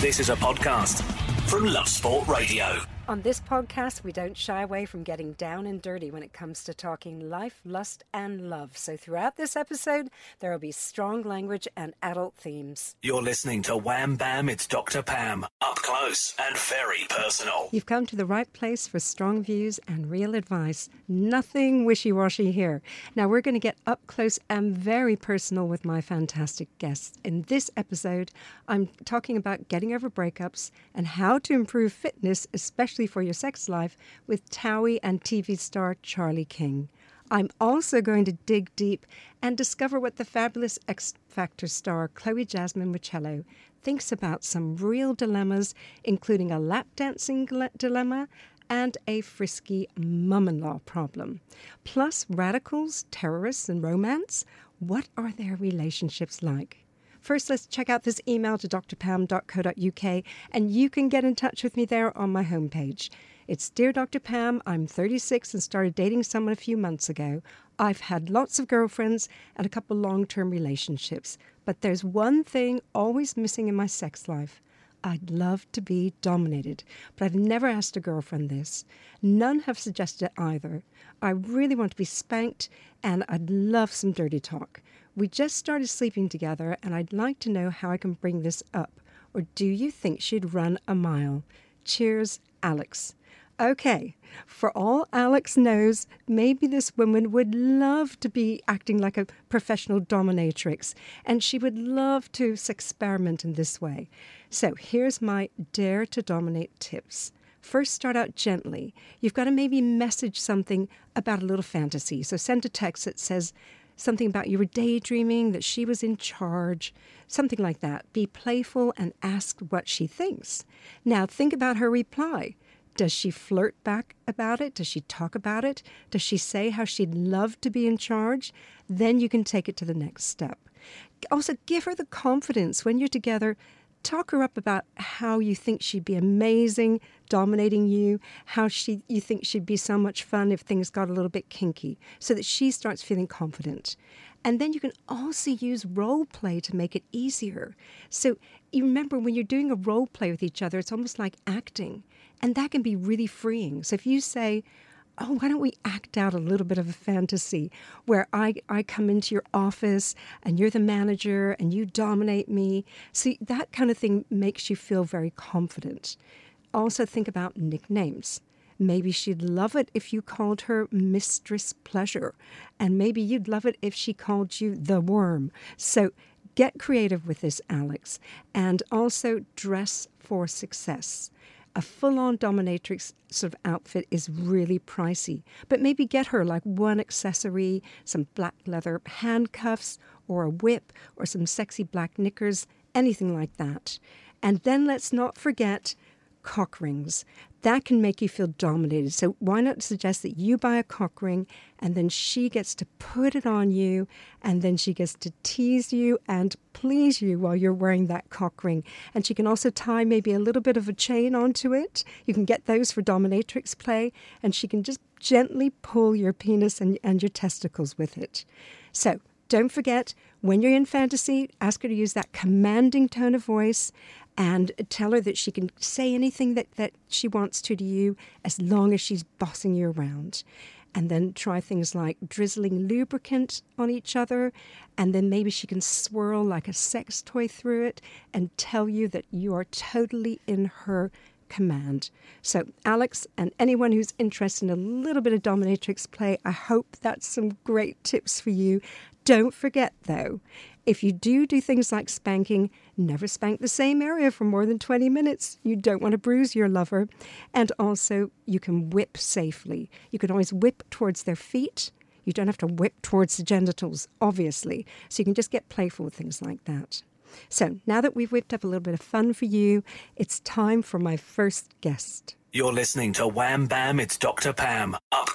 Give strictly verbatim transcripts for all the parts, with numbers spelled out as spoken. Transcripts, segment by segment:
This is a podcast from Love Sport Radio. On this podcast, we don't shy away from getting down and dirty when it comes to talking life, lust, and love. So throughout this episode, there will be strong language and adult themes. You're listening to Wham Bam, It's Doctor Pam. Up close and very personal. You've come to the right place for strong views and real advice. Nothing wishy-washy here. Now we're going to get up close and very personal with my fantastic guests. In this episode, I'm talking about getting over breakups and how to improve fitness, especially for your sex life, with Towie and T V star Charlie King. I'm also going to dig deep and discover what the fabulous X Factor star Chloe Jasmine Michello thinks about some real dilemmas, including a lap dancing dilemma and a frisky mum-in-law problem. Plus, radicals, terrorists, and romance. What are their relationships like? First, let's check out this email to d r pam dot co dot u k, and you can get in touch with me there on my homepage. It's Dear Doctor Pam, I'm thirty-six and started dating someone a few months ago. I've had lots of girlfriends and a couple long-term relationships, but there's one thing always missing in my sex life. I'd love to be dominated, but I've never asked a girlfriend this. None have suggested it either. I really want to be spanked, and I'd love some dirty talk. We just started sleeping together, and I'd like to know how I can bring this up. Or do you think she'd run a mile? Cheers, Alex. Okay, for all Alex knows, maybe this woman would love to be acting like a professional dominatrix, and she would love to experiment in this way. So here's my Dare to Dominate tips. First, start out gently. You've got to maybe message something about a little fantasy. So send a text that says something about you were daydreaming, that she was in charge, something like that. Be playful and ask what she thinks. Now think about her reply. Does she flirt back about it? Does she talk about it? Does she say how she'd love to be in charge? Then you can take it to the next step. Also, give her the confidence when you're together. Talk her up about how you think she'd be amazing dominating you, how she you think she'd be so much fun if things got a little bit kinky, so that she starts feeling confident. And then you can also use role play to make it easier. So you remember when you're doing a role play with each other, it's almost like acting. And that can be really freeing. So if you say, oh, why don't we act out a little bit of a fantasy where I, I come into your office and you're the manager and you dominate me. See, that kind of thing makes you feel very confident. Also think about nicknames. Maybe she'd love it if you called her Mistress Pleasure. And maybe you'd love it if she called you the Worm. So get creative with this, Alex. And also dress for success. A full-on dominatrix sort of outfit is really pricey, but maybe get her like one accessory, some black leather handcuffs or a whip or some sexy black knickers, anything like that. And then let's not forget cock rings. That can make you feel dominated. So why not suggest that you buy a cock ring and then she gets to put it on you and then she gets to tease you and please you while you're wearing that cock ring. And she can also tie maybe a little bit of a chain onto it. You can get those for dominatrix play, and she can just gently pull your penis and, and your testicles with it. So don't forget, when you're in fantasy, ask her to use that commanding tone of voice and tell her that she can say anything that, that she wants to to you as long as she's bossing you around. And then try things like drizzling lubricant on each other, and then maybe she can swirl like a sex toy through it and tell you that you are totally in her command. So, Alex, and anyone who's interested in a little bit of dominatrix play, I hope that's some great tips for you. Don't forget, though, if you do do things like spanking, never spank the same area for more than twenty minutes. You don't want to bruise your lover. And also, you can whip safely. You can always whip towards their feet. You don't have to whip towards the genitals, obviously. So you can just get playful with things like that. So now that we've whipped up a little bit of fun for you, it's time for my first guest. You're listening to Wham Bam, It's Doctor Pam. Up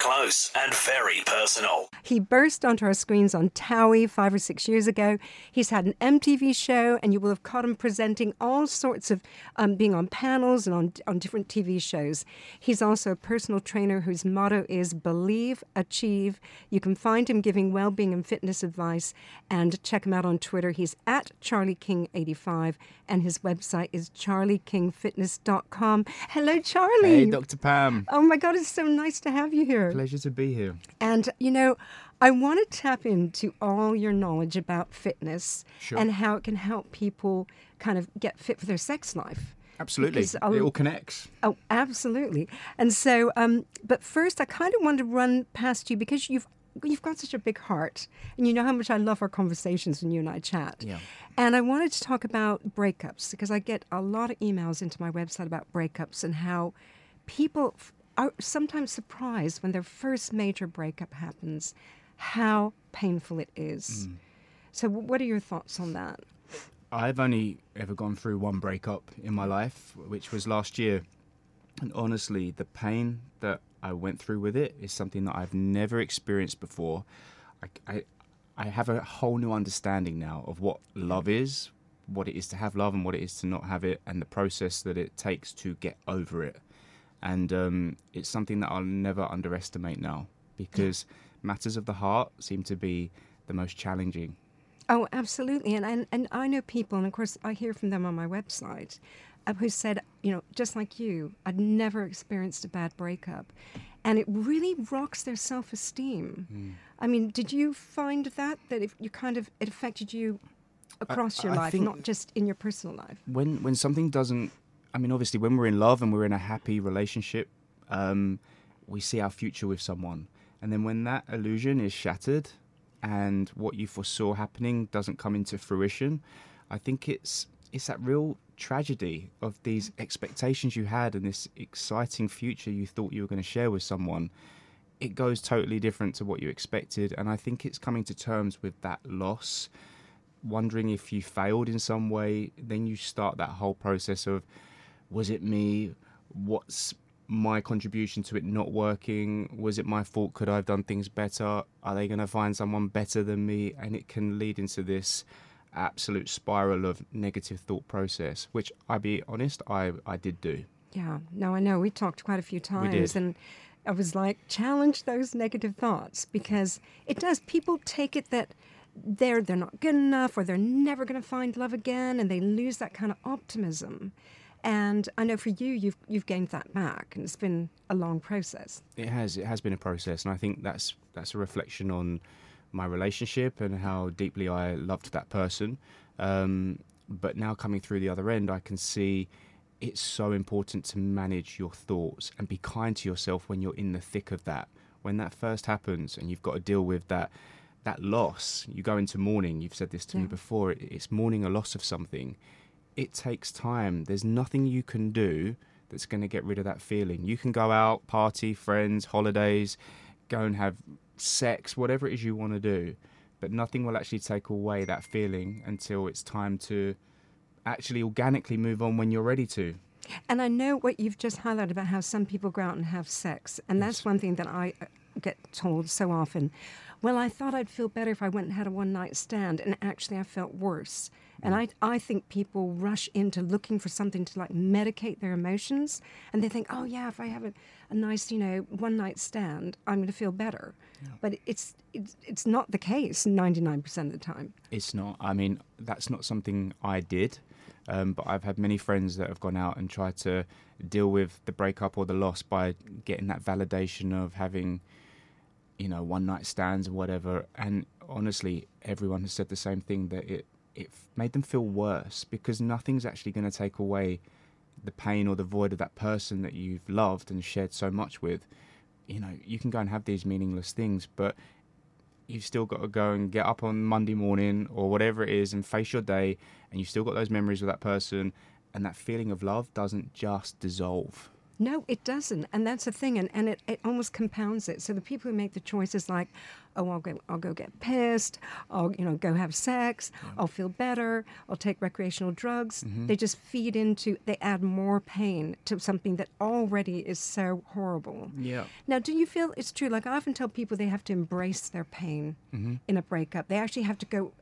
close and very personal. He burst onto our screens on Towie five or six years ago. He's had an M T V show, and you will have caught him presenting all sorts of, um, being on panels and on, on different T V shows. He's also a personal trainer whose motto is believe, achieve. You can find him giving well-being and fitness advice, and check him out on Twitter. He's at Charlie King eighty-five, and his website is charlie king fitness dot com. Hello, Charlie. Hey, Doctor Pam. Oh my God, it's so nice to have you here. Pleasure to be here. And, you know, I want to tap into all your knowledge about fitness Sure. and how it can help people kind of get fit for their sex life. Absolutely. Because It I'll- all connects. Oh, absolutely. And so, um, but first, I kind of wanted to run past you because you've you've got such a big heart, and you know how much I love our conversations when you and I chat. Yeah. And I wanted to talk about breakups because I get a lot of emails into my website about breakups and how people f- are sometimes surprised when their first major breakup happens, how painful it is. Mm. So, w- what are your thoughts on that? I've only ever gone through one breakup in my life, which was last year. And honestly, the pain that I went through with it is something that I've never experienced before. I, I, I have a whole new understanding now of what love is, what it is to have love and what it is to not have it, and the process that it takes to get over it. And um, it's something that I'll never underestimate now, because matters of the heart seem to be the most challenging. Oh, absolutely. And, and and I know people, and of course I hear from them on my website, uh, who said, you know, just like you, I'd never experienced a bad breakup. And it really rocks their self-esteem. Mm. I mean, did you find that, that if you kind of, it affected you across I- your I life, think- not just in your personal life? When when something doesn't, I mean, obviously when we're in love and we're in a happy relationship, um, we see our future with someone. And then when that illusion is shattered and what you foresaw happening doesn't come into fruition, I think it's it's that real tragedy of these expectations you had and this exciting future you thought you were going to share with someone. It goes totally different to what you expected. And I think it's coming to terms with that loss, wondering if you failed in some way. Then you start that whole process of, was it me? What's my contribution to it not working? Was it my fault? Could I have done things better? Are they going to find someone better than me? And it can lead into this absolute spiral of negative thought process, which, I'll be honest, I, I did do. Yeah, no, I know. We talked quite a few times. did. And I was like, challenge those negative thoughts, because it does. People take it that they're they're not good enough, or they're never going to find love again, and they lose that kind of optimism. And I know for you, you've you've gained that back, and it's been a long process. It has. It has been a process, and I think that's that's a reflection on my relationship and how deeply I loved that person. Um, but now coming through the other end, I can see it's so important to manage your thoughts and be kind to yourself when you're in the thick of that. When that first happens and you've got to deal with that that loss, you go into mourning. You've said this to Yeah. me before. It's mourning a loss of something. It takes time. There's nothing you can do that's going to get rid of that feeling. You can go out, party, friends, holidays, go and have sex, whatever it is you want to do, but nothing will actually take away that feeling until it's time to actually organically move on when you're ready to. And I know what you've just highlighted about how some people go out and have sex. And that's Yes. one thing that I uh, get told so often. Well, I thought I'd feel better if I went and had a one-night stand, and actually I felt worse. And I, I think people rush into looking for something to, like, medicate their emotions. And they think, oh, yeah, if I have a, a nice, you know, one-night stand, I'm going to feel better. But it's, it's it's not the case ninety-nine percent of the time. It's not. I mean, that's not something I did. Um, but I've had many friends that have gone out and tried to deal with the breakup or the loss by getting that validation of having, you know, one night stands or whatever. And honestly, everyone has said the same thing, that it, it made them feel worse, because nothing's actually going to take away the pain or the void of that person that you've loved and shared so much with. You know, you can go and have these meaningless things, but you've still got to go and get up on Monday morning or whatever it is and face your day, and you've still got those memories with that person, and that feeling of love doesn't just dissolve. No, it doesn't. And that's the thing. And, and it, it almost compounds it. So the people who make the choices like, oh, I'll go, I'll go get pissed. I'll, you know, go have sex. Yeah. I'll feel better. I'll take recreational drugs. Mm-hmm. They just feed into, they add more pain to something that already is so horrible. Yeah. Now, do you feel it's true? Like I often tell people they have to embrace their pain mm-hmm. in a breakup. They actually have to go,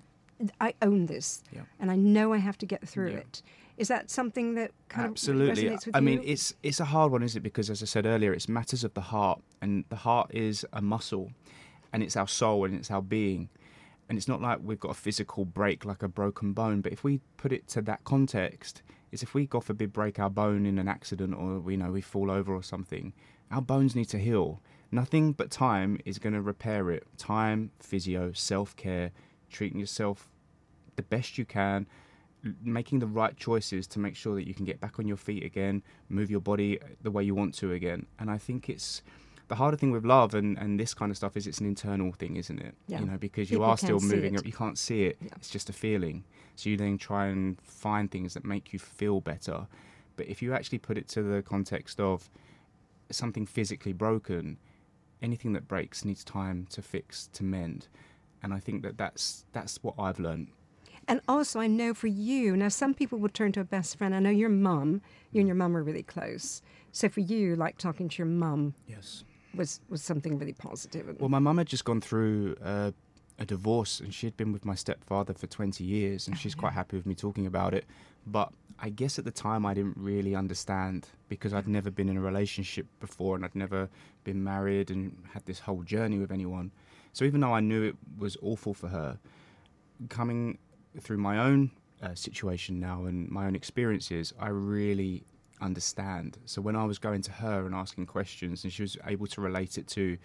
I own this. Yeah. And I know I have to get through yeah. it. Is that something that kind Absolutely. of resonates with I you? mean, it's it's a hard one, isn't it? Because as I said earlier, it's matters of the heart, and the heart is a muscle, and it's our soul, and it's our being, and it's not like we've got a physical break like a broken bone. But if we put it to that context, is if we, God forbid, break our bone in an accident, or you know we fall over or something, our bones need to heal. Nothing but time is going to repair it. Time, physio, self-care, treating yourself the best you can, making the right choices to make sure that you can get back on your feet again, move your body the way you want to again. And I think it's the harder thing with love and, and this kind of stuff is it's an internal thing, isn't it? Yeah. You know, because People you are still can't see moving. it. You can't see it. Yeah. It's just a feeling. So you then try and find things that make you feel better. But if you actually put it to the context of something physically broken, anything that breaks needs time to fix, to mend. And I think that that's, that's what I've learned. And also, I know for you, now some people would turn to a best friend. I know your mum, you and your mum are really close. So for you, like talking to your mum yes. was, was something really positive. Well, my mum had just gone through uh, a divorce, and she had been with my stepfather for twenty years, and oh, she's yeah. quite happy with me talking about it. But I guess at the time I didn't really understand because I'd never been in a relationship before, and I'd never been married and had this whole journey with anyone. So even though I knew it was awful for her, coming through my own uh, situation now and my own experiences, I really understand. So when I was going to her and asking questions, and she was able to relate it to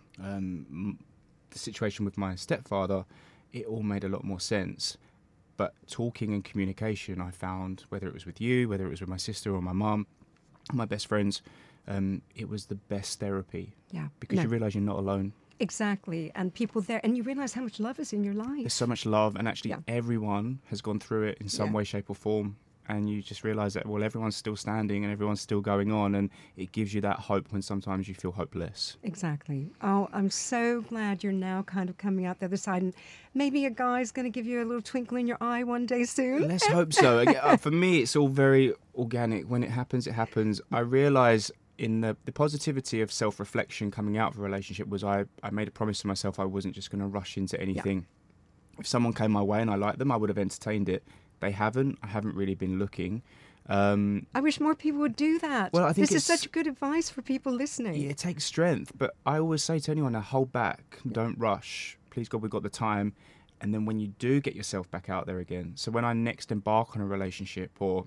um, the situation with my stepfather, it all made a lot more sense. But talking and communication, I found, whether it was with you, whether it was with my sister or my mum, my best friends, um, it was the best therapy. Yeah. Because no. you realise you're not alone. Exactly. And people there, and you realize how much love is in your life. There's so much love, and actually yeah. everyone has gone through it in some yeah. way, shape or form. And you just realize that, well, everyone's still standing and everyone's still going on, and it gives you that hope when sometimes you feel hopeless. Exactly. Oh, I'm so glad you're now kind of coming out the other side, and maybe a guy's going to give you a little twinkle in your eye one day soon. Let's hope so. Again, uh, for me, it's all very organic. When it happens, it happens. I realize in the, the positivity of self-reflection coming out of a relationship was I, I made a promise to myself I wasn't just going to rush into anything. Yeah. If someone came my way and I liked them, I would have entertained it. They haven't. I haven't really been looking. Um, I wish more people would do that. Well, I think this is such good advice for people listening. Yeah, it takes strength. But I always say to anyone, now hold back. Yeah. Don't rush. Please, God, we've got the time. And then when you do get yourself back out there again. So when I next embark on a relationship or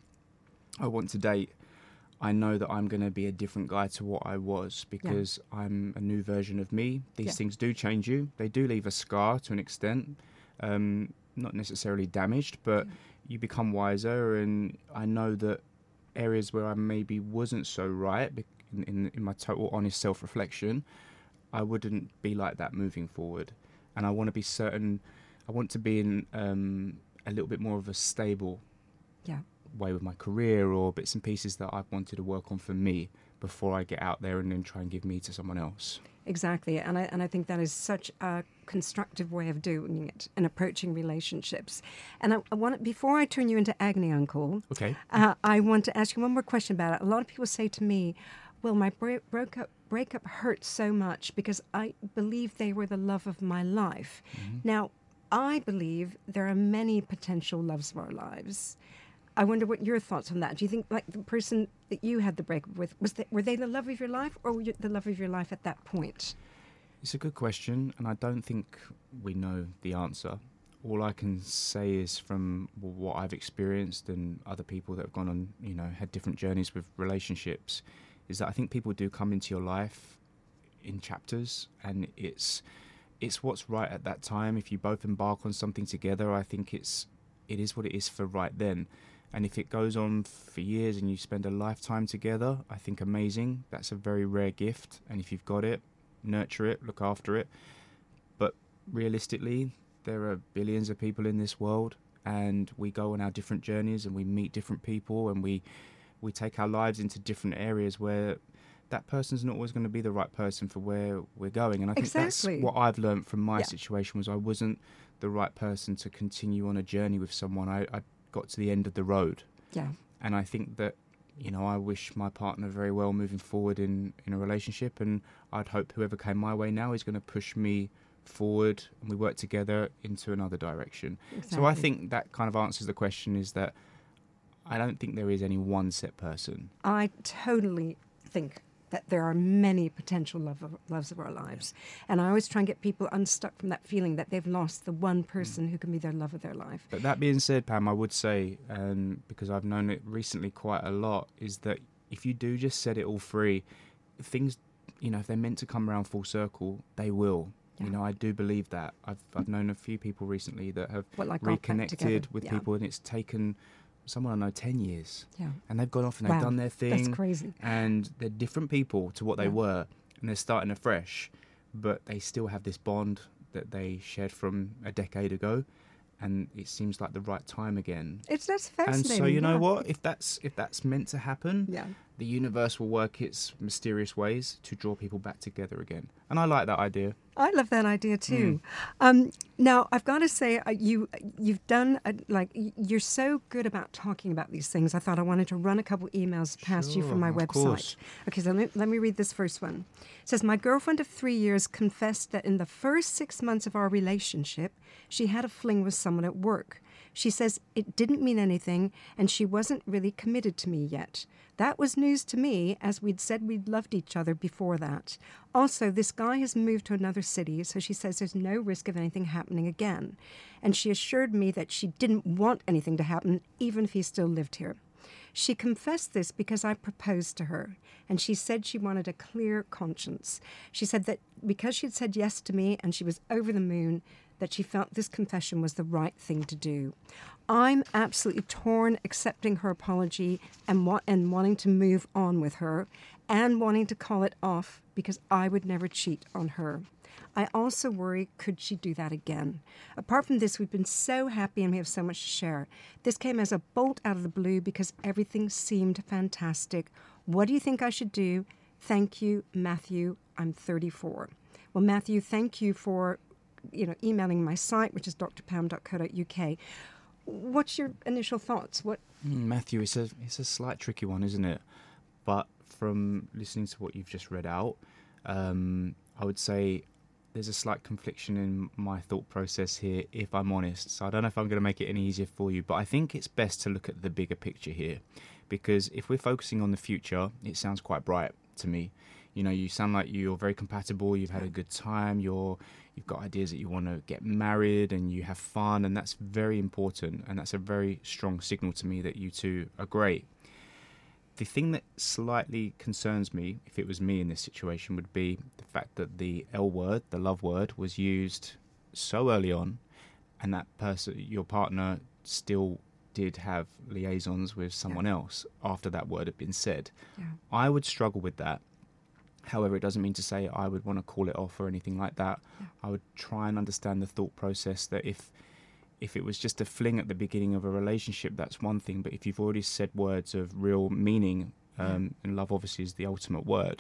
I want to date, I know that I'm going to be a different guy to what I was because yeah. I'm a new version of me. These yeah. things do change you. They do leave a scar to an extent. Um, not necessarily damaged, but... Yeah. You become wiser, and I know that areas where I maybe wasn't so right in, in, in my total honest self-reflection, I wouldn't be like that moving forward. And I want to be certain, I want to be in um, a little bit more of a stable yeah. way with my career or bits and pieces that I've wanted to work on for me before I get out there and then try and give me to someone else. Exactly, and I and I think that is such a constructive way of doing it and approaching relationships. And I, I want before I turn you into Agony Uncle, okay, uh, I want to ask you one more question about it. A lot of people say to me, "Well, my break, broke up breakup hurt so much because I believe they were the love of my life." Mm-hmm. Now, I believe there are many potential loves of our lives. I wonder what your thoughts on that. Do you think, like, the person that you had the breakup with, was they, were they the love of your life, or were you the love of your life at that point? It's a good question, and I don't think we know the answer. All I can say is from what I've experienced and other people that have gone on, you know, had different journeys with relationships, is that I think people do come into your life in chapters, and it's it's what's right at that time. If you both embark on something together, I think it's it is what it is for right then. And if it goes on for years and you spend a lifetime together, I think amazing. That's a very rare gift. And if you've got it, nurture it, look after it. But realistically, there are billions of people in this world, and we go on our different journeys and we meet different people and we we take our lives into different areas where that person's not always going to be the right person for where we're going. And I think Exactly. that's what I've learned from my Yeah. situation was I wasn't the right person to continue on a journey with someone. I, I got to the end of the road. Yeah. And I think that, you know, I wish my partner very well moving forward in, in a relationship, and I'd hope whoever came my way now is going to push me forward and we work together into another direction. So I Exactly. think that kind of answers the question, is that I don't think there is any one set person. I totally think that there are many potential love of, loves of our lives. And I always try and get people unstuck from that feeling that they've lost the one person who can be their love of their life. But that being said, Pam, I would say, um, because I've known it recently quite a lot, is that if you do just set it all free, things, you know, if they're meant to come around full circle, they will. Yeah. You know, I do believe that. I've I've known a few people recently that have What, like, got back together? reconnected with Yeah. people, and it's taken someone I know ten years, Yeah. and they've gone off and they've Wow, done their thing. that's crazy. And they're different people to what they Yeah. were, and they're starting afresh, but they still have this bond that they shared from a decade ago, and it seems like the right time again. It's that's And fascinating. so, you know yeah. what? If that's if that's meant to happen, Yeah. the universe will work its mysterious ways to draw people back together again. And I like that idea. I love that idea too. Mm. Um, now, I've got to say, uh, you you've done a, like y- you're so good about talking about these things. I thought I wanted to run a couple emails past you from my Sure, of website. course. Okay, so let me, let me read this first one. It says, my girlfriend of three years confessed that in the first six months of our relationship, she had a fling with someone at work. She says it didn't mean anything and she wasn't really committed to me yet. That was news to me, as we'd said we'd loved each other before that. Also, this guy has moved to another city, so she says there's no risk of anything happening again. And she assured me that she didn't want anything to happen, even if he still lived here. She confessed this because I proposed to her, and she said she wanted a clear conscience. She said that because she'd said yes to me and she was over the moon, that she felt this confession was the right thing to do. I'm absolutely torn accepting her apology and, wa- and wanting to move on with her and wanting to call it off because I would never cheat on her. I also worry, could she do that again? Apart from this, we've been so happy and we have so much to share. This came as a bolt out of the blue because everything seemed fantastic. What do you think I should do? Thank you, Matthew. I'm thirty-four. Well, Matthew, thank you for you know, emailing my site, which is d r pam dot co dot u k. What's your initial thoughts? What? Mm, Matthew, it's a it's a slight tricky one, isn't it? But from listening to what you've just read out, um, I would say there's a slight confliction in my thought process here, if I'm honest. So I don't know if I'm going to make it any easier for you, but I think it's best to look at the bigger picture here, because if we're focusing on the future, it sounds quite bright to me. You know, you sound like you're very compatible, you've had a good time, you're, you've got ideas that you want to get married and you have fun, and that's very important, and that's a very strong signal to me that you two are great. The thing that slightly concerns me, if it was me in this situation, would be the fact that the L word, the love word, was used so early on, and that person, your partner, still did have liaisons with someone Yeah. else after that word had been said. Yeah. I would struggle with that. However, it doesn't mean to say I would want to call it off or anything like that. Yeah. I would try and understand the thought process that if if it was just a fling at the beginning of a relationship, that's one thing. But if you've already said words of real meaning, um, and love obviously is the ultimate word,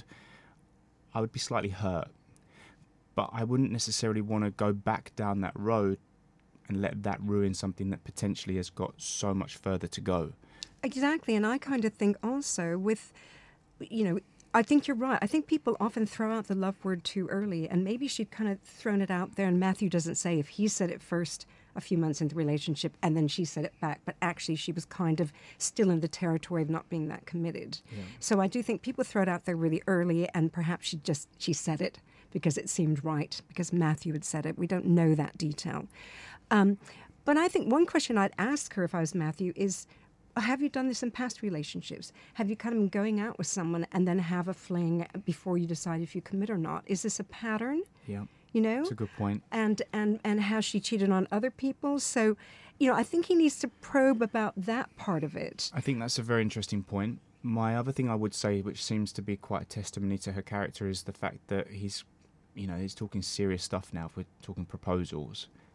I would be slightly hurt. But I wouldn't necessarily want to go back down that road and let that ruin something that potentially has got so much further to go. Exactly. And I kind of think also with, you know, I think you're right. I think people often throw out the love word too early, and maybe she'd kind of thrown it out there, and Matthew doesn't say if he said it first a few months into the relationship and then she said it back, but actually she was kind of still in the territory of not being that committed. Yeah. So I do think people throw it out there really early, and perhaps she just, she said it because it seemed right, because Matthew had said it. We don't know that detail. Um, but I think one question I'd ask her if I was Matthew is, have you done this in past relationships? Have you kind of been going out with someone and then have a fling before you decide if you commit or not? Is this a pattern? Yeah, You know? that's a good point. And, and, and has she cheated on other people? So, you know, I think he needs to probe about that part of it. I think that's a very interesting point. My other thing I would say, which seems to be quite a testimony to her character, is the fact that he's, you know, he's talking serious stuff now. If we're talking proposals,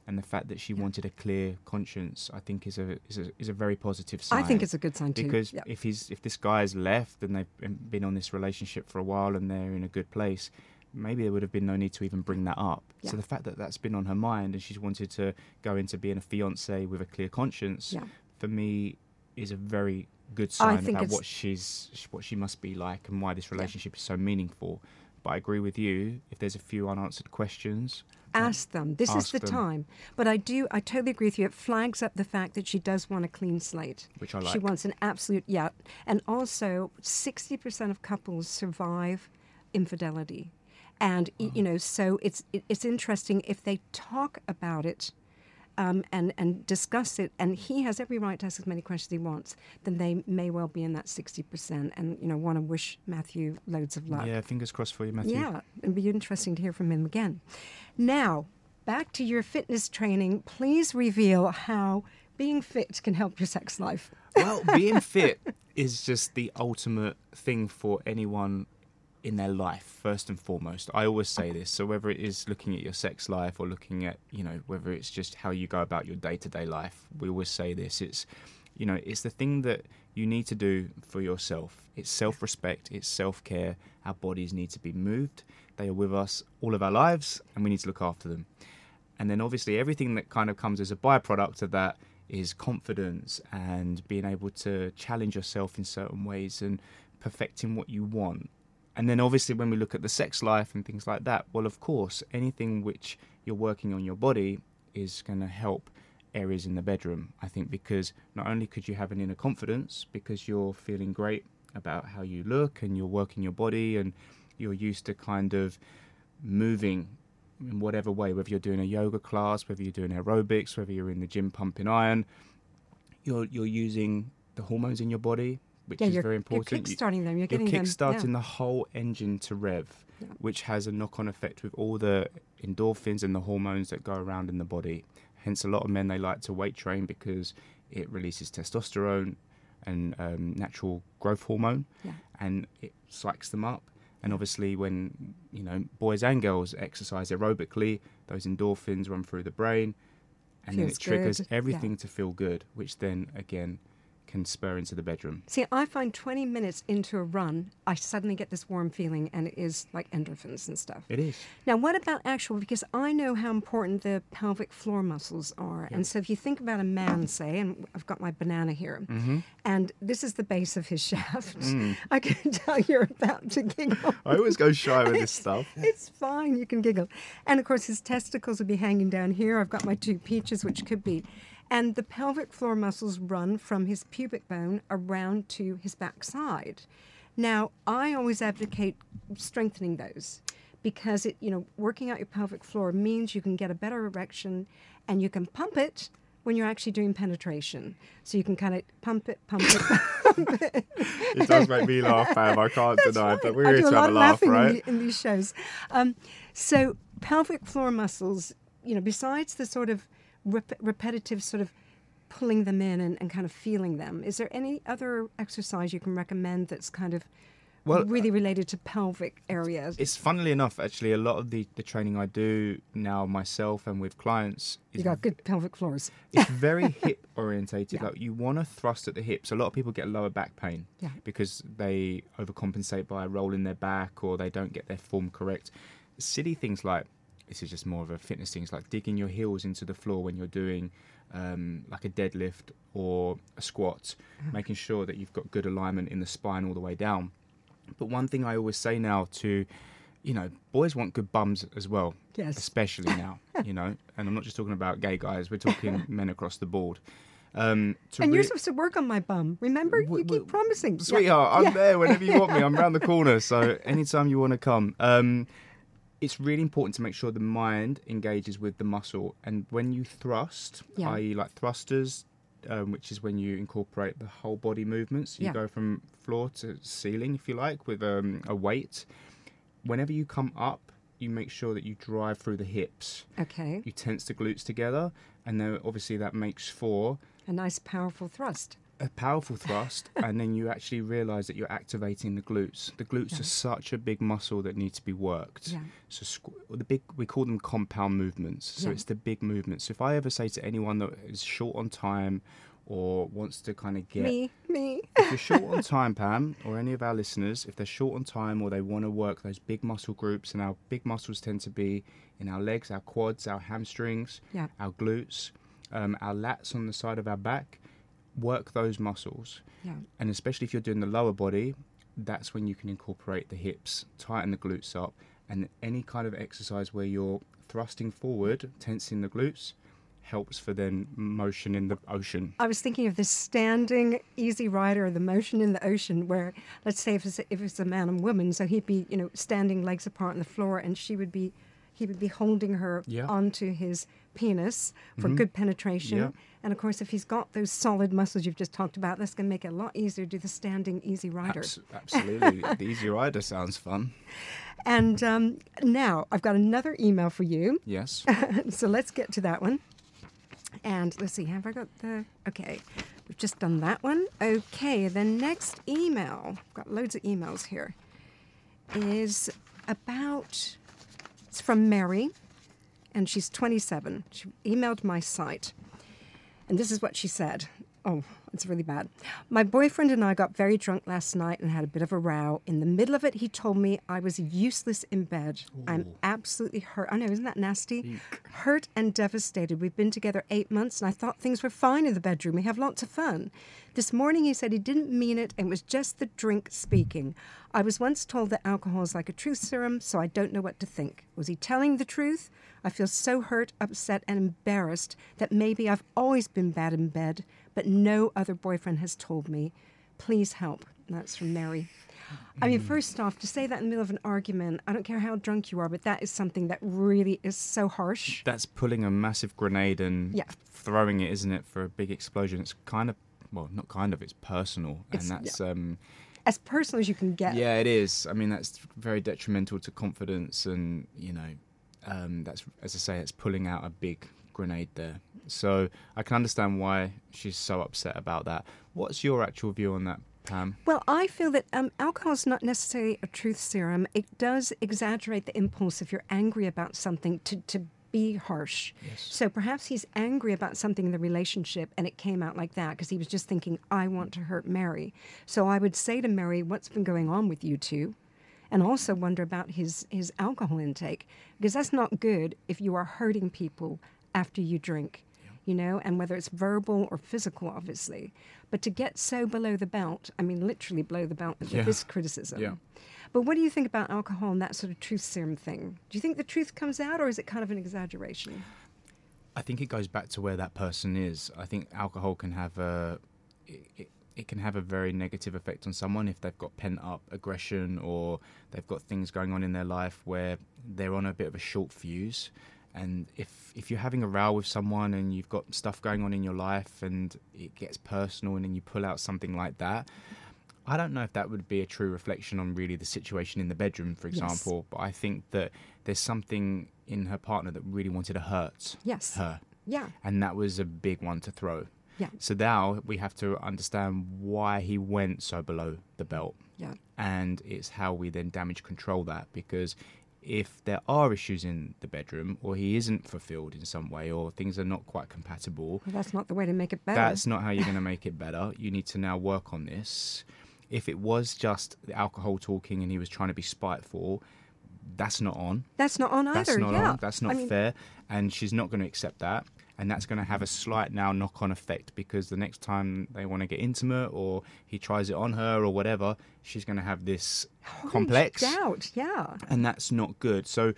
And the fact that she wanted a clear conscience, I think, is a is a is a very positive sign. I think it's a good sign too. Because yeah. if he's if this guy's left and they've been on this relationship for a while and they're in a good place, maybe there would have been no need to even bring that up. Yeah. So the fact that that's been on her mind and she's wanted to go into being a fiance with a clear conscience, Yeah. for me, is a very good sign think about it's- what she's what she must be like and why this relationship is so meaningful. But I agree with you. If there's a few unanswered questions, Ask them. This is Ask the them. time. But I do, I totally agree with you. It flags up the fact that she does want a clean slate. Which I She like. wants an absolute, yeah. And also, sixty percent of couples survive infidelity. And, y you know, so it's it, it's interesting if they talk about it um, and, and discuss it, and he has every right to ask as many questions as he wants, then they may well be in that sixty percent. And, you know, want to wish Matthew loads of luck. yeah, fingers crossed for you, Matthew. Yeah, it'd be interesting to hear from him again. Now, back to your fitness training. Please reveal how being fit can help your sex life. Well, being fit is just the ultimate thing for anyone in their life, first and foremost. I always say this. So whether it is looking at your sex life or looking at, you know, whether it's just how you go about your day-to-day life, we always say this. It's, you know, it's the thing that you need to do for yourself. It's self-respect. It's self-care. Our bodies need to be moved. They are with us all of our lives, and we need to look after them. And then obviously everything that kind of comes as a byproduct of that is confidence and being able to challenge yourself in certain ways and perfecting what you want. And then obviously when we look at the sex life and things like that, well, of course, anything which you're working on your body is going to help areas in the bedroom, I think, because not only could you have an inner confidence because you're feeling great about how you look and you're working your body and you're used to kind of moving in whatever way, whether you're doing a yoga class, whether you're doing aerobics, whether you're in the gym pumping iron, you're you're using the hormones in your body, which Yeah, is you're, very you're important. kickstarting them. You're You're getting them. kickstarting yeah. the whole engine to rev, Yeah. which has a knock-on effect with all the endorphins and the hormones that go around in the body. Hence, a lot of men, they like to weight train because it releases testosterone and um, natural growth hormone, Yeah. and it psychs them up. And obviously, when, you know, boys and girls exercise aerobically, those endorphins run through the brain, and then Feels it triggers good. everything Yeah. to feel good, which then, again, can spur into the bedroom. See, I find twenty minutes into a run, I suddenly get this warm feeling, and it is like endorphins and stuff. It is. Now, what about actual, because I know how important the pelvic floor muscles are. And so if you think about a man, say, and I've got my banana here, Mm-hmm. and this is the base of his shaft, Mm. I can tell you're about to giggle. I always go shy with this stuff. It's fine, you can giggle. And of course, his testicles would be hanging down here. I've got my two peaches, which could be. And the pelvic floor muscles run from his pubic bone around to his backside. Now, I always advocate strengthening those because it, you know, working out your pelvic floor means you can get a better erection and you can pump it when you're actually doing penetration. So you can kind of pump it, pump it, pump it. It does make me laugh, Pam. I can't That's deny, right. but we're I here do to a lot have a of laugh, laughing right? in, the, in these shows. Um, so pelvic floor muscles, you know, besides the sort of rep- repetitive sort of pulling them in and, and kind of feeling them, is there any other exercise you can recommend that's kind of Well, really related to pelvic areas? It's funnily enough, actually, a lot of the, the training I do now myself and with clients You is got good pelvic floors. it's very hip orientated. Yeah. Like you want to thrust at the hips. A lot of people get lower back pain Yeah. because they overcompensate by rolling their back or they don't get their form correct. Silly things like, this is just more of a fitness thing, it's like digging your heels into the floor when you're doing um, like a deadlift or a squat, making sure that you've got good alignment in the spine all the way down. But one thing I always say now to, you know, boys want good bums as well, Yes. especially now, you know, and I'm not just talking about gay guys, we're talking men across the board. Um, to And you're re- supposed to work on my bum. Remember? W- You keep w- promising. Yeah. Sweetheart, I'm Yeah. there whenever you want me. I'm around the corner, so anytime you want to come. Um, it's really important to make sure the mind engages with the muscle. And when you thrust, Yeah. that is like thrusters, um, which is when you incorporate the whole body movements, you Yeah. go from floor to ceiling, if you like, with um, a weight. Whenever you come up, you make sure that you drive through the hips. Okay. You tense the glutes together, and then obviously that makes for A nice, powerful thrust. a powerful thrust, and then you actually realize that you're activating the glutes. The glutes Yeah. are such a big muscle that needs to be worked. Yeah. So squ- the big, we call them compound movements. So Yeah. it's the big movements. So if I ever say to anyone that is short on time or wants to kind of get Me, me. if you're short on time, Pam, or any of our listeners, if they're short on time or they want to work those big muscle groups, and our big muscles tend to be in our legs, our quads, our hamstrings, Yeah. our glutes, um, our lats on the side of our back, work those muscles. Yeah. And especially if you're doing the lower body, that's when you can incorporate the hips, tighten the glutes up, and any kind of exercise where you're thrusting forward, tensing the glutes, helps for then motion in the ocean. I was thinking of this standing easy rider, the motion in the ocean, where let's say if it's, if it's a man and woman, so he'd be, you know, standing legs apart on the floor, and she would be, he would be holding her Yeah. onto his penis for Mhm. good penetration. Yeah. And of course, if he's got those solid muscles you've just talked about, that's going to make it a lot easier to do the standing easy rider. Abs- absolutely. The Easy Rider sounds fun. And um, now I've got another email for you. Yes. So let's get to that one. And let's see, have I got the... Okay, we've just done that one. Okay, the next email, I've got loads of emails here, is about... It's from Mary, and she's twenty-seven. She emailed my site. And this is what she said. Oh, it's really bad. My boyfriend and I got very drunk last night and had a bit of a row. In the middle of it, he told me I was useless in bed. I'm Ooh. absolutely hurt. I know, isn't that nasty? Eek. Hurt and devastated. We've been together eight months and I thought things were fine in the bedroom. We have lots of fun. This morning he said he didn't mean it and it was just the drink speaking. I was once told that alcohol is like a truth serum, so I don't know what to think. Was he telling the truth? I feel so hurt, upset, and embarrassed that maybe I've always been bad in bed, but no other boyfriend has told me. Please help. And that's from Mary. I mean, first off, to say that in the middle of an argument, I don't care how drunk you are, but that is something that really is so harsh. That's pulling a massive grenade and Yeah. throwing it, isn't it, for a big explosion. It's kind of, well, not kind of, it's personal. It's- and that's, um, As personal as you can get. yeah, it is. I mean, that's very detrimental to confidence and, you know, um, that's, as I say, it's pulling out a big grenade there. So I can understand why she's so upset about that. What's your actual view on that, Pam? Well, I feel that um, alcohol is not necessarily a truth serum. It does exaggerate the impulse if you're angry about something to, to be harsh. Yes. So perhaps he's angry about something in the relationship and it came out like that because he was just thinking, I want to hurt Mary. So I would say to Mary, what's been going on with you two? And also wonder about his, his alcohol intake, because that's not good if you are hurting people after you drink, you know, and whether it's verbal or physical, obviously. But to get so below the belt, I mean, literally below the belt with Yeah. this criticism. Yeah. But what do you think about alcohol and that sort of truth serum thing? Do you think the truth comes out, or is it kind of an exaggeration? I think it goes back to where that person is. I think alcohol can have a it, it, it can have a very negative effect on someone if they've got pent up aggression or they've got things going on in their life where they're on a bit of a short fuse. And if if you're having a row with someone and you've got stuff going on in your life and it gets personal and then you pull out something like that, I don't know if that would be a true reflection on really the situation in the bedroom, for Yes. example. But I think that there's something in her partner that really wanted to hurt Yes. her. Yeah. And that was a big one to throw. Yeah. So now we have to understand why he went so below the belt. Yeah. And it's how we then damage control that, because if there are issues in the bedroom or he isn't fulfilled in some way or things are not quite compatible, Well, that's not the way to make it better. that's not how you're going to make it better. You need to now work on this. If it was just the alcohol talking and he was trying to be spiteful, that's not on. That's not on That's either. not yeah. on. That's not I mean, fair. And she's not going to accept that. And that's going to have a slight now knock-on effect, because the next time they want to get intimate or he tries it on her or whatever, she's going to have this complex. doubt. Yeah. And that's not good. So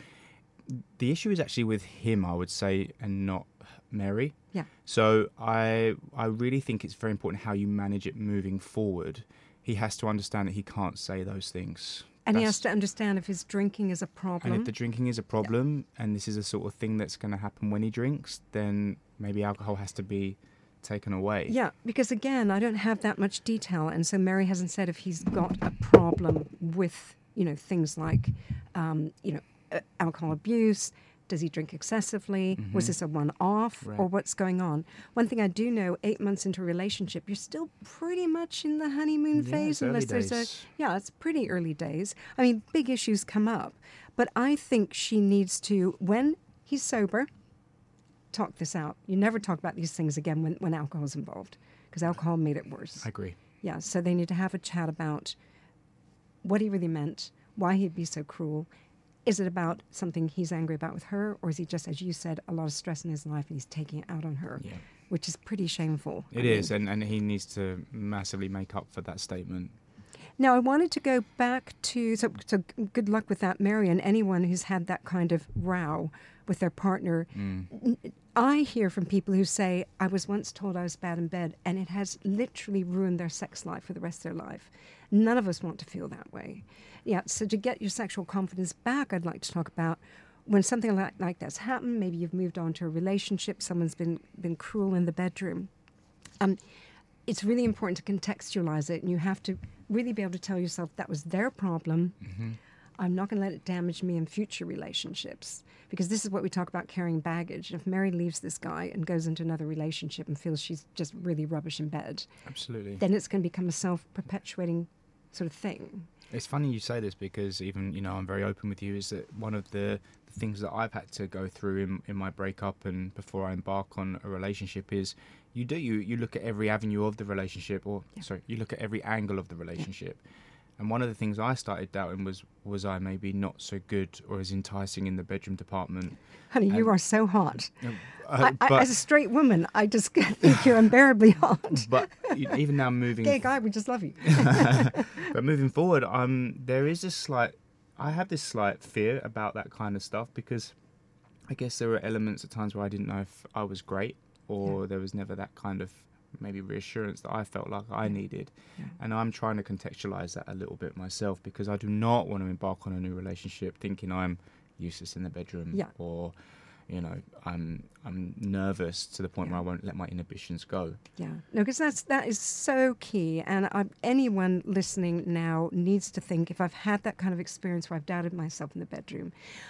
the issue is actually with him, I would say, and not Mary. Yeah. So I I really think it's very important how you manage it moving forward. He has to understand that he can't say those things. And he That's- has to understand if his drinking is a problem. and if the drinking is a problem, and this is a sort of thing that's going to happen when he drinks, then maybe alcohol has to be taken away. Yeah, because again, I don't have that much detail, and so Mary hasn't said if he's got a problem with, you know, things like, um, you know, uh, alcohol abuse, Does he drink excessively? Mm-hmm. Was this a one-off? Right. Or what's going on? One thing I do know, eight months into a relationship, you're still pretty much in the honeymoon Yeah, phase. it's early Unless there's a, days. yeah, it's pretty early days. I mean, big issues come up. But I think she needs to, when he's sober, talk this out. You never talk about these things again when, when alcohol's involved, because alcohol made it worse. I agree. Yeah, so they need to have a chat about what he really meant, why he'd be so cruel. Is it about something he's angry about with her, or is he just, as you said, a lot of stress in his life and he's taking it out on her, Yeah. which is pretty shameful. It is, and, and he needs to massively make up for that statement. Now, I wanted to go back to, so, so good luck with that, Marion. Anyone who's had that kind of row with their partner, Mm. I hear from people who say, I was once told I was bad in bed, and it has literally ruined their sex life for the rest of their life. None of us want to feel that way. Yeah, so to get your sexual confidence back, I'd like to talk about when something like, like that's happened. Maybe you've moved on to a relationship, someone's been, been cruel in the bedroom. Um, it's really important to contextualize it, and you have to really be able to tell yourself that was their problem. Mm-hmm. I'm not going to let it damage me in future relationships, because this is what we talk about, carrying baggage. If Mary leaves this guy and goes into another relationship and feels she's just really rubbish in bed, Absolutely. then it's going to become a self-perpetuating sort of thing. It's funny you say this, because even, you know, I'm very open with you, is that one of the, the things that I've had to go through in, in my breakup and before I embark on a relationship is you do, you, you look at every avenue of the relationship, or, Yeah. sorry, you look at every angle of the relationship. And one of the things I started doubting was, was I maybe not so good or as enticing in the bedroom department? Honey, you And- are so hot. Uh, I, I, but, as a straight woman, I just think you're unbearably hot. but e- even now moving Gay guy, we just love you. but moving forward, um, there is a slight, I have this slight fear about that kind of stuff, because I guess there were elements at times where I didn't know if I was great, or Yeah. there was never that kind of maybe reassurance that I felt like I needed. Yeah. And I'm trying to contextualize that a little bit myself, because I do not want to embark on a new relationship thinking I'm useless in the bedroom, Yeah. or, you know, I'm I'm nervous to the point Yeah. where I won't let my inhibitions go. Yeah, no, because that's that is so key, and I, anyone listening now needs to think, if I've had that kind of experience where I've doubted myself in the bedroom,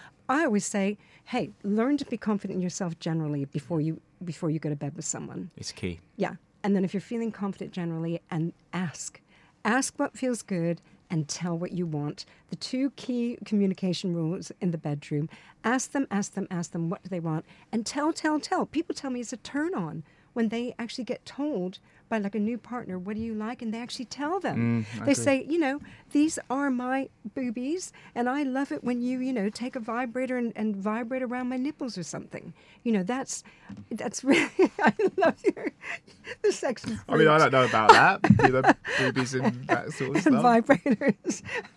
I always say, hey, learn to be confident in yourself generally before you before you go to bed with someone. It's key. Yeah, and then if you're feeling confident generally, and ask, ask what feels good, and tell what you want. The two key communication rules in the bedroom: ask them, ask them, ask them what do they want, and tell, tell, tell. People tell me it's a turn on when they actually get told by like a new partner, what do you like? And they actually tell them. Mm, I they agree. say, you know, these are my boobies, and I love it when you, you know, take a vibrator and, and vibrate around my nipples or something. You know, that's, that's really, I love your, the sex and I mean, I fruit don't know about that, you know, boobies and that sort of and stuff. vibrators.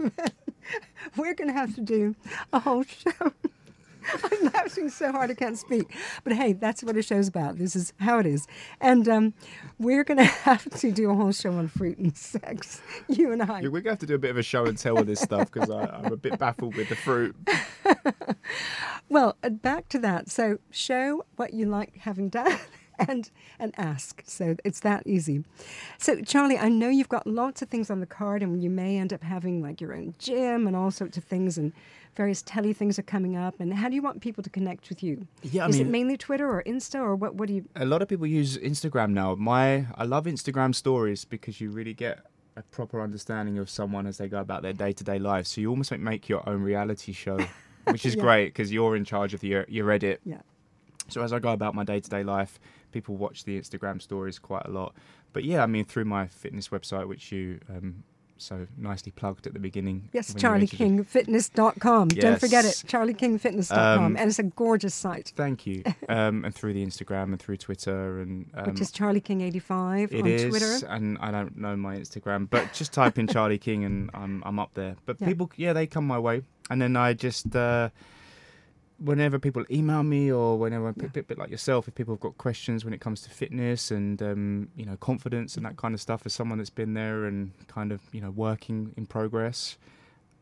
We're going to have to do a whole show. I'm laughing so hard I can't speak. But hey, that's what a show's about. This is how it is. And um, we're going to have to do a whole show on fruit and sex, you and I. Yeah, we're going to have to do a bit of a show and tell with this stuff, because I'm a bit baffled with the fruit. Well, uh, back to that. So show what you like having done. And and ask. So it's that easy. So Charlie, I know you've got lots of things on the card, and you may end up having like your own gym and all sorts of things, and various telly things are coming up. And how do you want people to connect with you? Yeah, I Is it mean- mainly Twitter or Insta, or what? What do you? A lot of people use Instagram now. My I love Instagram stories, because you really get a proper understanding of someone as they go about their day-to-day life. So you almost like make your own reality show, which is Yeah. great, because you're in charge of your, your edit. Yeah. So as I go about my day-to-day life, people watch the Instagram stories quite a lot. But yeah, I mean, through my fitness website, which you um, so nicely plugged at the beginning. Yes, when you charlie introduced- king fitness dot com. Don't forget it, Yes. charlie king fitness dot com. Um, And it's a gorgeous site, Thank you. Um, and through the Instagram and through Twitter. and um, which is charlie king eighty-five It on is, Twitter. and I don't know my Instagram, but just type in Charlie King and I'm I'm up there. But Yeah. people, yeah, they come my way, and then I just uh, whenever people email me, or whenever a bit, bit, bit like yourself, if people have got questions when it comes to fitness and um, you know, confidence and that kind of stuff, as someone that's been there and kind of, you know, working in progress,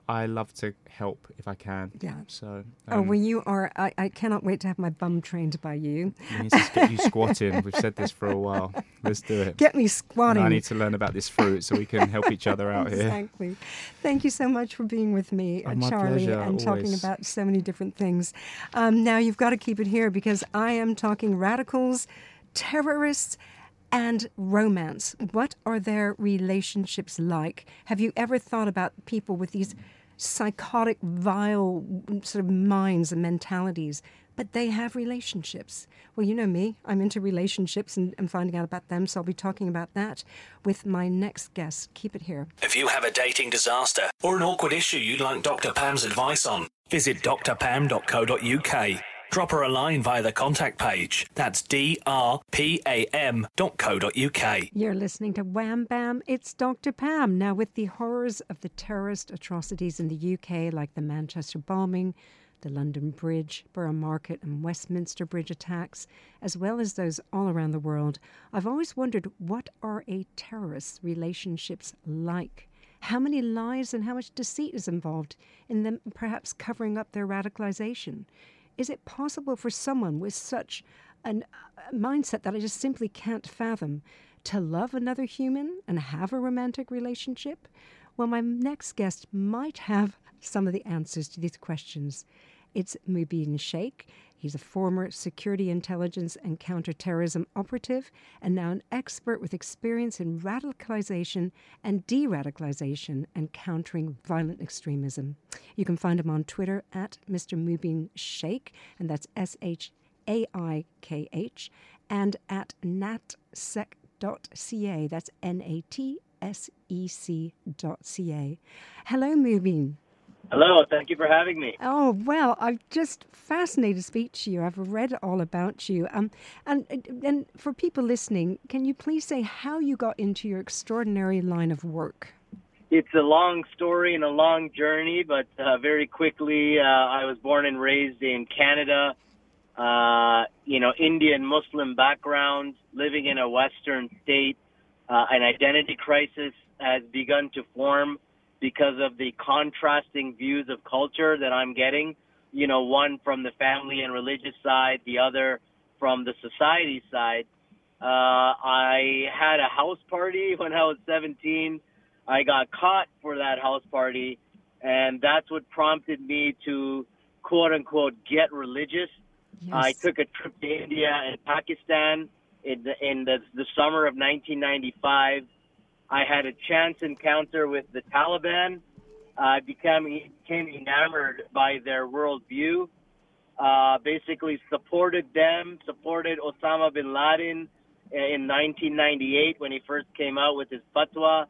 I love to help if I can. Yeah. So. Um, oh, well, you are. I, I cannot wait to have my bum trained by you. We need to get you squatting. We've said this for a while. Let's do it. Get me squatting. And I need to learn about this fruit so we can help each other out exactly. here. Exactly. Thank you so much for being with me, Oh, uh, my Charlie, pleasure, and talking always. about so many different things. Um, now, you've got to keep it here because I am talking radicals, terrorists, and romance. What are their relationships like? Have you ever thought about people with these psychotic, vile sort of minds and mentalities, but they have relationships? Well, you know me. I'm into relationships and, and finding out about them, so I'll be talking about that with my next guest. Keep it here. If you have a dating disaster or an awkward issue you'd like Doctor Pam's advice on, visit d r pam dot co dot u k. Drop her a line via the contact page. That's d r pam dot co dot u k. You're listening to Wham Bam. It's Doctor Pam. Now, with the horrors of the terrorist atrocities in the U K, like the Manchester bombing, the London Bridge, Borough Market and Westminster Bridge attacks, as well as those all around the world, I've always wondered, what are a terrorist's relationships like? How many lies and how much deceit is involved in them perhaps covering up their radicalization? Is it possible for someone with such an, a mindset that I just simply can't fathom to love another human and have a romantic relationship? Well, my next guest might have some of the answers to these questions. It's Mubin Sheikh. He's a former security intelligence and counterterrorism operative and now an expert with experience in radicalization and de-radicalization and countering violent extremism. You can find him on Twitter at Mister Mubin Sheikh, and that's S H A I K H, and at natsec dot c a. That's N A T S E C dot C A. Hello, Mubin. Hello, thank you for having me. Oh, well, I'm just fascinated to speak to you. I've read all about you. Um, and, and for people listening, can you please say how you got into your extraordinary line of work? It's a long story and a long journey, but uh, very quickly, uh, I was born and raised in Canada, uh, you know, Indian Muslim background, living in a Western state. Uh, an identity crisis has begun to form because of the contrasting views of culture that I'm getting, you know, one from the family and religious side, the other from the society side. Uh, I had a house party when I was seventeen. I got caught for that house party, and that's what prompted me to, quote unquote, get religious. Yes. I took a trip to India and Pakistan in the, in the, the summer of nineteen ninety-five. I had a chance encounter with the Taliban. I became, became enamored by their worldview, uh, basically supported them, supported Osama bin Laden in nineteen ninety-eight when he first came out with his fatwa.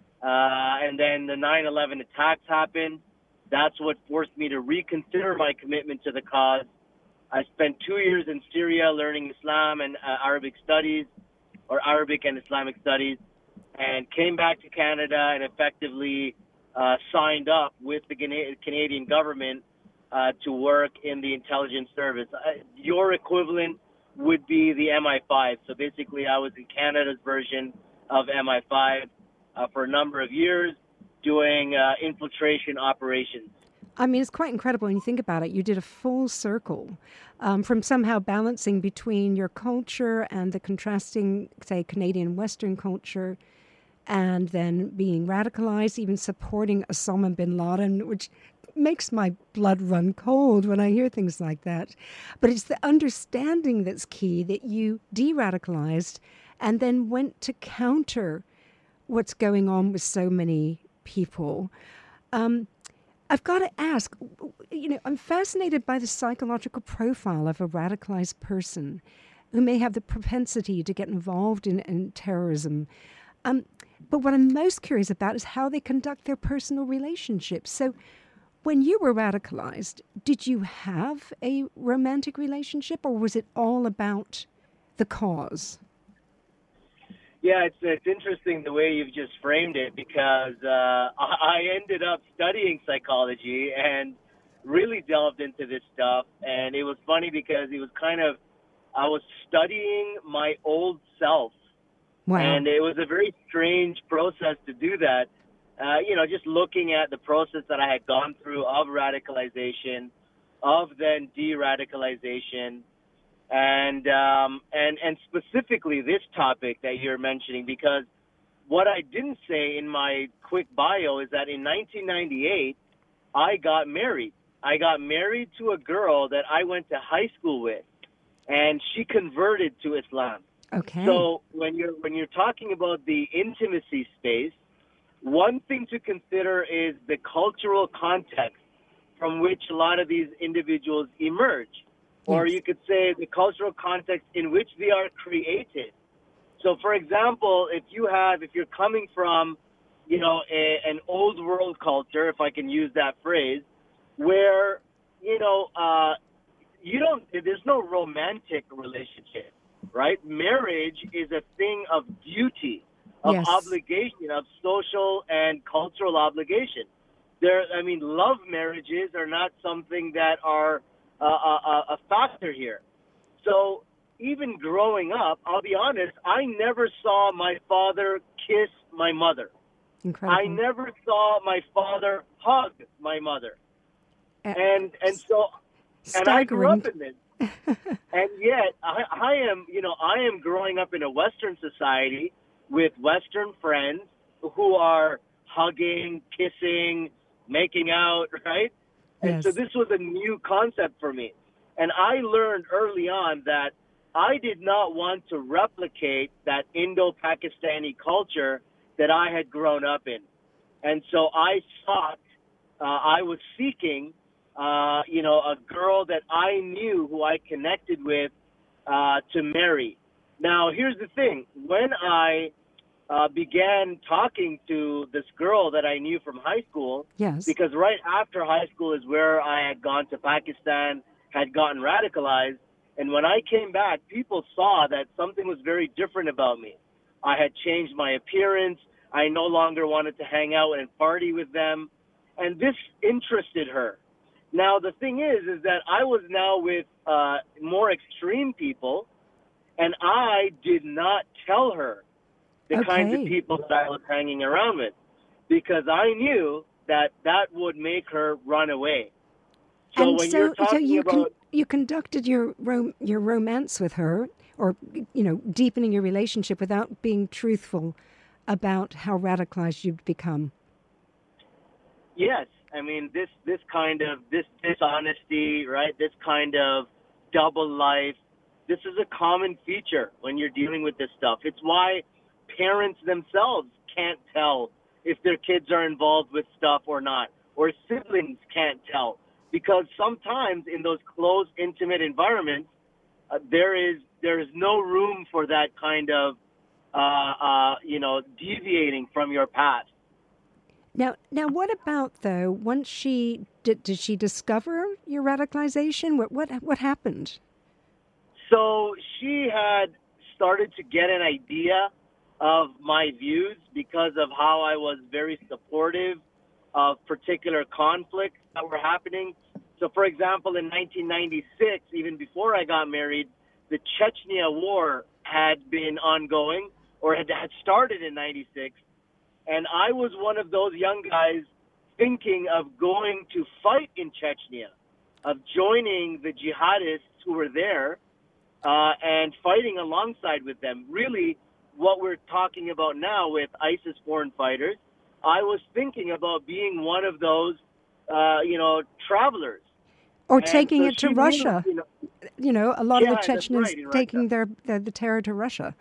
Uh, and then the nine eleven attacks happened. That's what forced me to reconsider my commitment to the cause. I spent two years in Syria learning Islam and uh, Arabic studies, or Arabic and Islamic studies, and came back to Canada and effectively uh, signed up with the Canadian government uh, to work in the intelligence service. Uh, your equivalent would be the M I five. So basically, I was in Canada's version of M I five uh, for a number of years doing uh, infiltration operations. I mean, it's quite incredible when you think about it. You did a full circle um, from somehow balancing between your culture and the contrasting, say, Canadian Western culture, and then being radicalized, even supporting Osama bin Laden, which makes my blood run cold when I hear things like that. But it's the understanding that's key, that you de-radicalized and then went to counter what's going on with so many people. Um, I've got to ask, you know, I'm fascinated by the psychological profile of a radicalized person who may have the propensity to get involved in, in terrorism. Um, but what I'm most curious about is how they conduct their personal relationships. So when you were radicalized, did you have a romantic relationship, or was it all about the cause? Yeah, it's it's interesting the way you've just framed it, because uh, I ended up studying psychology and really delved into this stuff. And it was funny because it was kind of, I was studying my old self. Wow. And it was a very strange process to do that. uh, you know, just looking at the process that I had gone through of radicalization, of then de-radicalization, and um, and and specifically this topic that you're mentioning, because what I didn't say in my quick bio is that in nineteen ninety-eight, I got married. I got married to a girl that I went to high school with, and she converted to Islam. Okay. So when you're when you're talking about the intimacy space, one thing to consider is the cultural context from which a lot of these individuals emerge. Or Yes. you could say the cultural context in which they are created. So, for example, if you have, if you're coming from, you know, a, an old world culture, if I can use that phrase, where, you know, uh, you don't, there's no romantic relationship, right? Marriage is a thing of duty, of Yes. obligation, of social and cultural obligation. There, I mean, love marriages are not something that are uh, a, a factor here. So even growing up, I'll be honest, I never saw my father kiss my mother. Incredible. I never saw my father hug my mother. Uh, And and so and I grew staggering. up in this. And yet I, I am, you know, I am growing up in a Western society with Western friends who are hugging, kissing, making out, right? And Yes. so this was a new concept for me. And I learned early on that I did not want to replicate that Indo-Pakistani culture that I had grown up in. And so I sought, uh, I was seeking, uh, you know, a girl that I knew who I connected with uh, to marry. Now, here's the thing. When I uh, began talking to this girl that I knew from high school, Yes. because right after high school is where I had gone to Pakistan, had gotten radicalized. And when I came back, people saw that something was very different about me. I had changed my appearance. I no longer wanted to hang out and party with them. And this interested her. Now, the thing is, is that I was now with uh, more extreme people, and I did not tell her the kinds of Okay. people that I was hanging around with, because I knew that that would make her run away. So and when so, you're so talking you about con- you conducted your rom- your romance with her, or you know, deepening your relationship without being truthful about how radicalized you'd become. yes, I mean this this kind of this dishonesty, right? This kind of double life. This is a common feature when you're dealing with this stuff. It's why parents themselves can't tell if their kids are involved with stuff or not, or siblings can't tell, because sometimes in those close, intimate environments, uh, there is there is no room for that kind of uh, uh, you know deviating from your past. Now, now, what about though? Once she did, did she discover your radicalization? What what what happened? So she had started to get an idea of my views because of how I was very supportive of particular conflicts that were happening. So, for example, in nineteen ninety-six, even before I got married, the Chechnya War had been ongoing, or had, had started in ninety-six. And I was one of those young guys thinking of going to fight in Chechnya, of joining the jihadists who were there uh, and fighting alongside with them. Really, what we're talking about now with ISIS foreign fighters, I was thinking about being one of those, uh, you know, travelers. Or And taking so it to she knew, Russia? you know, You know, a lot Yeah, of that's the Chechens right, in taking Russia. their, their the terror to Russia.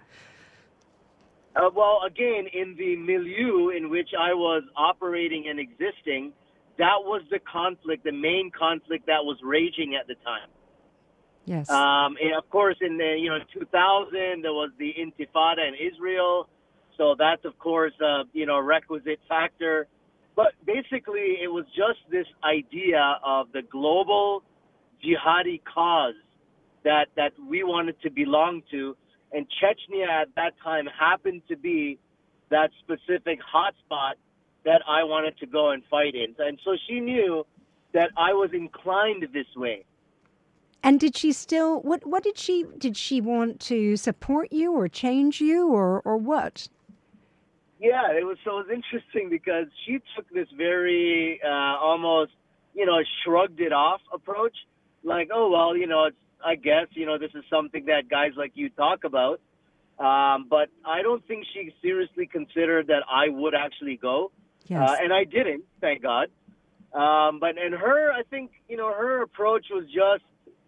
Uh, well, again, in the milieu in which I was operating and existing, that was the conflict, the main conflict that was raging at the time. Yes. Um, and of course, in the you know two thousand, there was the Intifada in Israel, so that's of course uh, you know a requisite factor. But basically, it was just this idea of the global jihadi cause that that we wanted to belong to. And Chechnya at that time happened to be that specific hotspot that I wanted to go and fight in. And so she knew that I was inclined this way. And did she still, what, what did she, did she want to support you or change you or, or what? Yeah, it was so it was interesting because she took this very uh, almost, you know, shrugged it off approach, like, oh well, you know, it's, I guess, you know, this is something that guys like you talk about, um, but I don't think she seriously considered that I would actually go, Yes. uh, and I didn't, thank God. Um, but and her, I think, you know, her approach was just,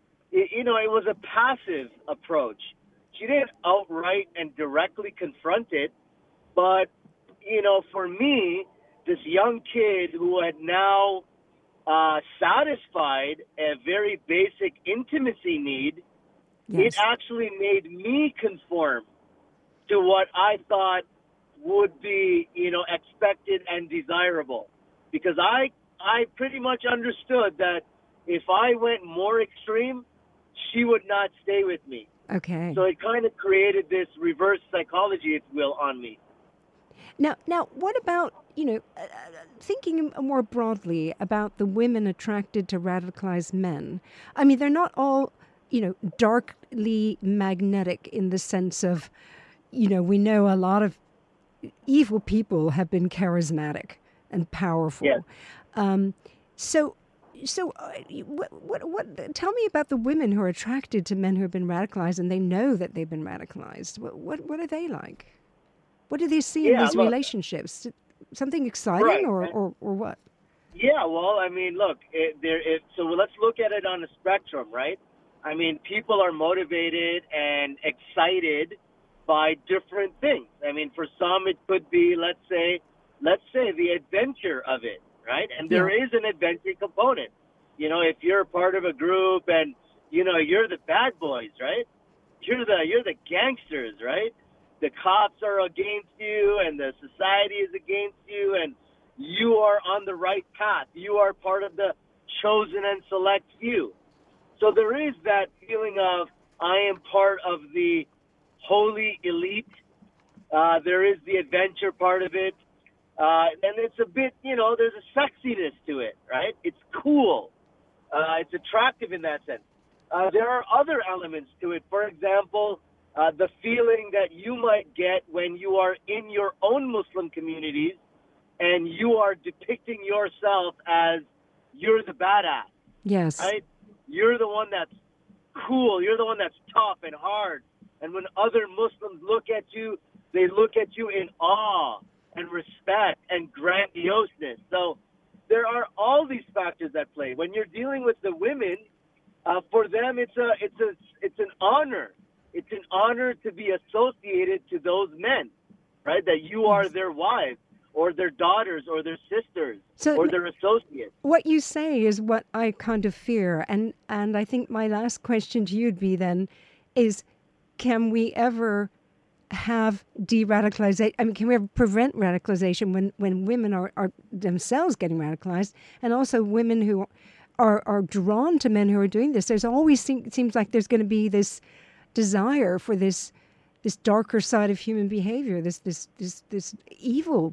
you know, it was a passive approach. She didn't outright and directly confront it, but you know, for me, this young kid who had now uh, satisfied a very basic intimacy need, Yes. it actually made me conform to what I thought would be, you know, expected and desirable. Because I, I pretty much understood that if I went more extreme, she would not stay with me. Okay. So it kind of created this reverse psychology, if you will, on me. Now, now, what about, you know, uh, thinking more broadly about the women attracted to radicalized men? I mean, they're not all, you know, darkly magnetic in the sense of, you know, we know a lot of evil people have been charismatic and powerful. Yes. Um, so, so, uh, what, what, what? Tell me about the women who are attracted to men who have been radicalized and they know that they've been radicalized. What, what, what are they like? What do they see in Yeah, these look, relationships? Something exciting, right. or, or, or what? Yeah, well, I mean, look, it, there. It, so let's look at it on a spectrum, right? I mean, people are motivated and excited by different things. I mean, for some, it could be, let's say, let's say the adventure of it, right? And there Yeah. is an adventure component. You know, if you're part of a group and you know you're the bad boys, right? You're the you're the gangsters, right? The cops are against you and the society is against you and you are on the right path. You are part of the chosen and select few. So there is that feeling of I am part of the holy elite. Uh, there is the adventure part of it. Uh, and it's a bit, you know, there's a sexiness to it, right? It's cool. Uh, it's attractive in that sense. Uh, there are other elements to it. For example, Uh, the feeling that you might get when you are in your own Muslim communities and you are depicting yourself as you're the badass, Yes. right? You're the one that's cool. You're the one that's tough and hard. And when other Muslims look at you, they look at you in awe and respect and grandioseness. So there are all these factors at play. When you're dealing with the women, uh, for them, it's a, it's a, it's an honor. It's an honor to be associated to those men, right? That you are their wives or their daughters or their sisters So or their associates. what you say is what I kind of fear. And, and I think my last question to you would be then is, can we ever have de-radicalization? I mean, can we ever prevent radicalization when, when women are, are themselves getting radicalized and also women who are, are drawn to men who are doing this? There's always seem, seems like there's going to be this desire for this this darker side of human behavior, this this this this evil.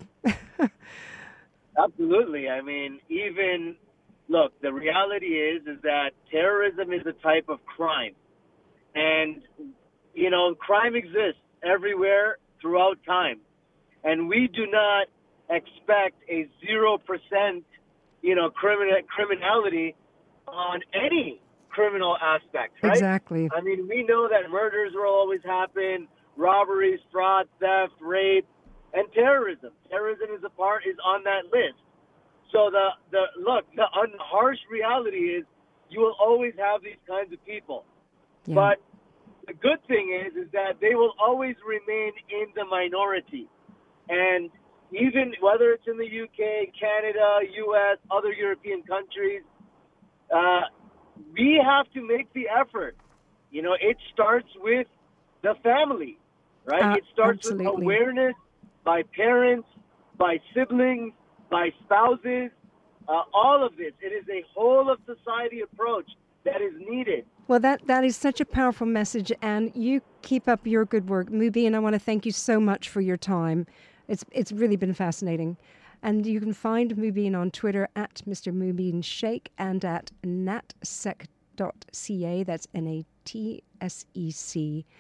Absolutely. I mean, even look, the reality is is that terrorism is a type of crime. And you know, crime exists everywhere throughout time. And we do not expect a zero percent, you know, criminal criminality on any criminal aspect, right? Exactly. I mean, we know that murders will always happen, robberies, fraud, theft, rape, and terrorism. Terrorism is a part is on that list. So the the look, the un, harsh reality is you will always have these kinds of people. Yeah. But the good thing is is that they will always remain in the minority. And even whether it's in the U K, Canada, U S, other European countries, uh, we have to make the effort. You know, it starts with the family, right? Uh, it starts absolutely. with awareness by parents, by siblings, by spouses, uh, all of this. It is a whole of society approach that is needed. Well, that, that is such a powerful message, and you keep up your good work. Mubin, I want to thank you so much for your time. It's it's really been fascinating. And you can find Mubin on Twitter at Mister Mubin Sheikh and at natsec dot c a. That's N A T S E C.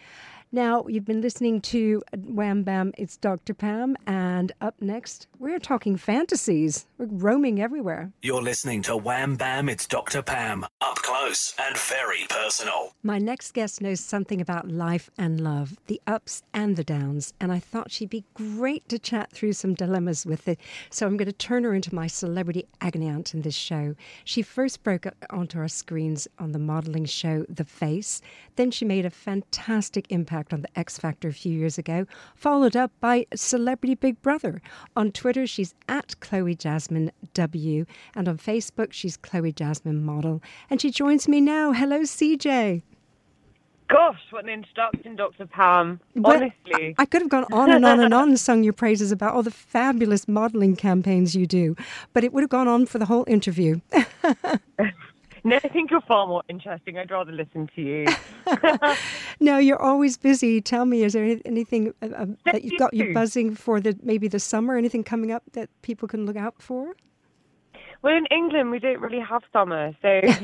Now, you've been listening to Wham Bam, it's Doctor Pam, and up next, we're talking fantasies. We're roaming everywhere. You're listening to Wham Bam, it's Doctor Pam, up close and very personal. My next guest knows something about life and love, the ups and the downs, and I thought she'd be great to chat through some dilemmas with it. So I'm going to turn her into my celebrity agony aunt in this show. She first broke onto our screens on the modelling show The Face. Then she made a fantastic impact on the X Factor a few years ago, followed up by Celebrity Big Brother. On Twitter, she's at Chloe Jasmine W, and on Facebook, she's Chloe Jasmine Model. And she joins me now. Hello, C J. Gosh, what an introduction, Doctor Pam. Well, Honestly. I, I could have gone on and on and on and sung your praises about all the fabulous modelling campaigns you do, but it would have gone on for the whole interview. No, I think you're far more interesting. I'd rather listen to you. No, you're always busy. Tell me, is there any, anything uh, uh, that you've got you buzzing for the maybe the summer? Anything coming up that people can look out for? Well, in England, we don't really have summer, so we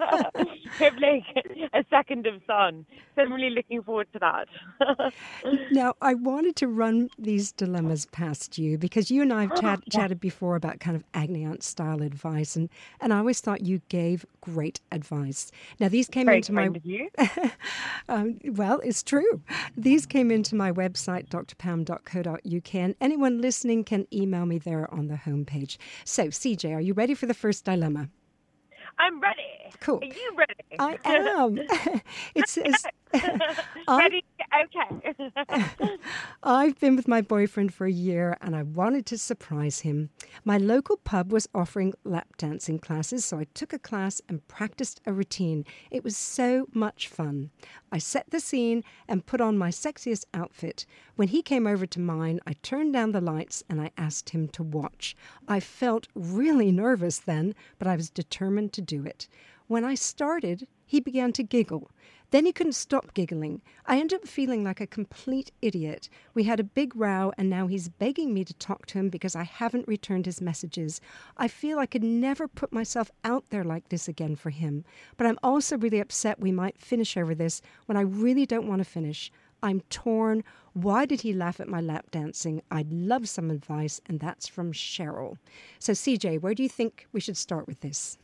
have like a second of sun. So I'm really looking forward to that. Now, I wanted to run these dilemmas past you because you and I have chat, chatted before about kind of agony aunt style advice, and, and I always thought you gave great advice. Now, these came Very into my kind of you. um, well, it's true. These came into my website, d r pam dot co dot u k, and anyone listening can email me there on the homepage. So, C J, are you ready for the first dilemma? I'm ready. Cool. Are you ready? I am. It says, ready? Okay. I've been with my boyfriend for a year and I wanted to surprise him. My local pub was offering lap dancing classes, so I took a class and practiced a routine. It was so much fun. I set the scene and put on my sexiest outfit. When he came over to mine, I turned down the lights and I asked him to watch. I felt really nervous then, but I was determined to do it. When I started, he began to giggle. Then he couldn't stop giggling. I ended up feeling like a complete idiot. We had a big row and now he's begging me to talk to him because I haven't returned his messages. I feel I could never put myself out there like this again for him. But I'm also really upset we might finish over this when I really don't want to finish. I'm torn. Why did he laugh at my lap dancing? I'd love some advice, and that's from Cheryl. So C J, where do you think we should start with this?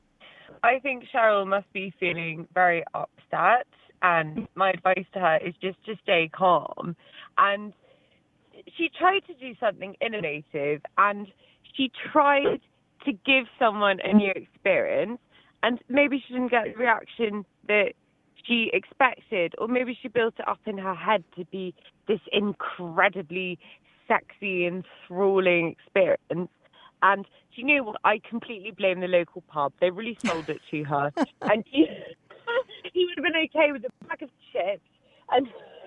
I think Cheryl must be feeling very upset, and my advice to her is just to stay calm. And she tried to do something innovative, and she tried to give someone a new experience, and maybe she didn't get the reaction that she expected, or maybe she built it up in her head to be this incredibly sexy, enthralling experience. And she knew what? I completely blame the local pub. They really sold it to her. And he, he would have been okay with a bag of chips and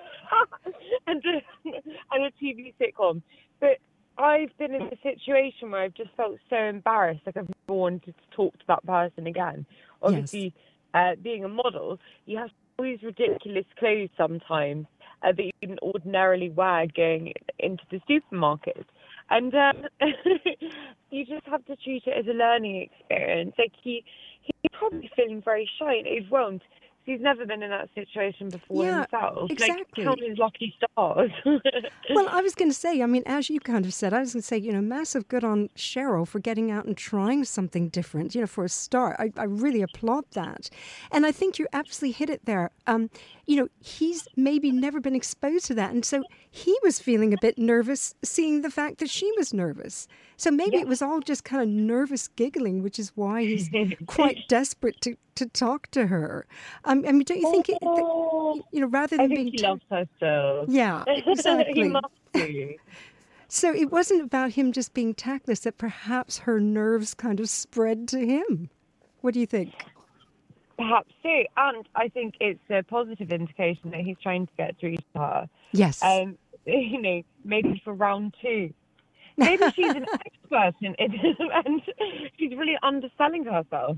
and, a, and a T V sitcom. But I've been in a situation where I've just felt so embarrassed, like I've never wanted to talk to that person again. Obviously, yes. uh, being a model, you have all these ridiculous clothes sometimes uh, that you wouldn't ordinarily wear going into the supermarket. And um, you just have to treat it as a learning experience. Like he, he's probably feeling very shy and he won't. He's never been in that situation before yeah, himself. Exactly. Like, count his lucky stars. Well, I was going to say, I mean, as you kind of said, I was going to say, you know, massive good on Cheryl for getting out and trying something different, you know, for a start. I, I really applaud that. And I think you absolutely hit it there. Um, you know, he's maybe never been exposed to that. And so he was feeling a bit nervous seeing the fact that she was nervous. So maybe yeah. it was all just kind of nervous giggling, which is why he's quite desperate to, to talk to her. Um, I mean, don't you think, it, that, you know, rather than I think being... he t- loves her so. Yeah, exactly. He must do. So it wasn't about him just being tactless, that perhaps her nerves kind of spread to him. What do you think? Perhaps so. And I think it's a positive indication that he's trying to get through to her. Yes. Um, you know, maybe for round two. Maybe she's an expert in it and she's really underselling herself.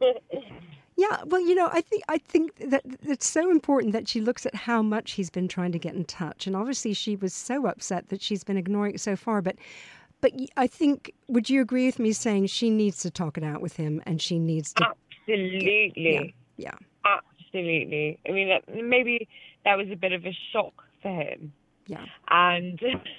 Yeah, well, you know, I think I think that it's so important that she looks at how much he's been trying to get in touch. And obviously she was so upset that she's been ignoring it so far. But but I think, would you agree with me saying she needs to talk it out with him and she needs to... Absolutely. Get, yeah, yeah. Absolutely. I mean, maybe that was a bit of a shock for him. Yeah. And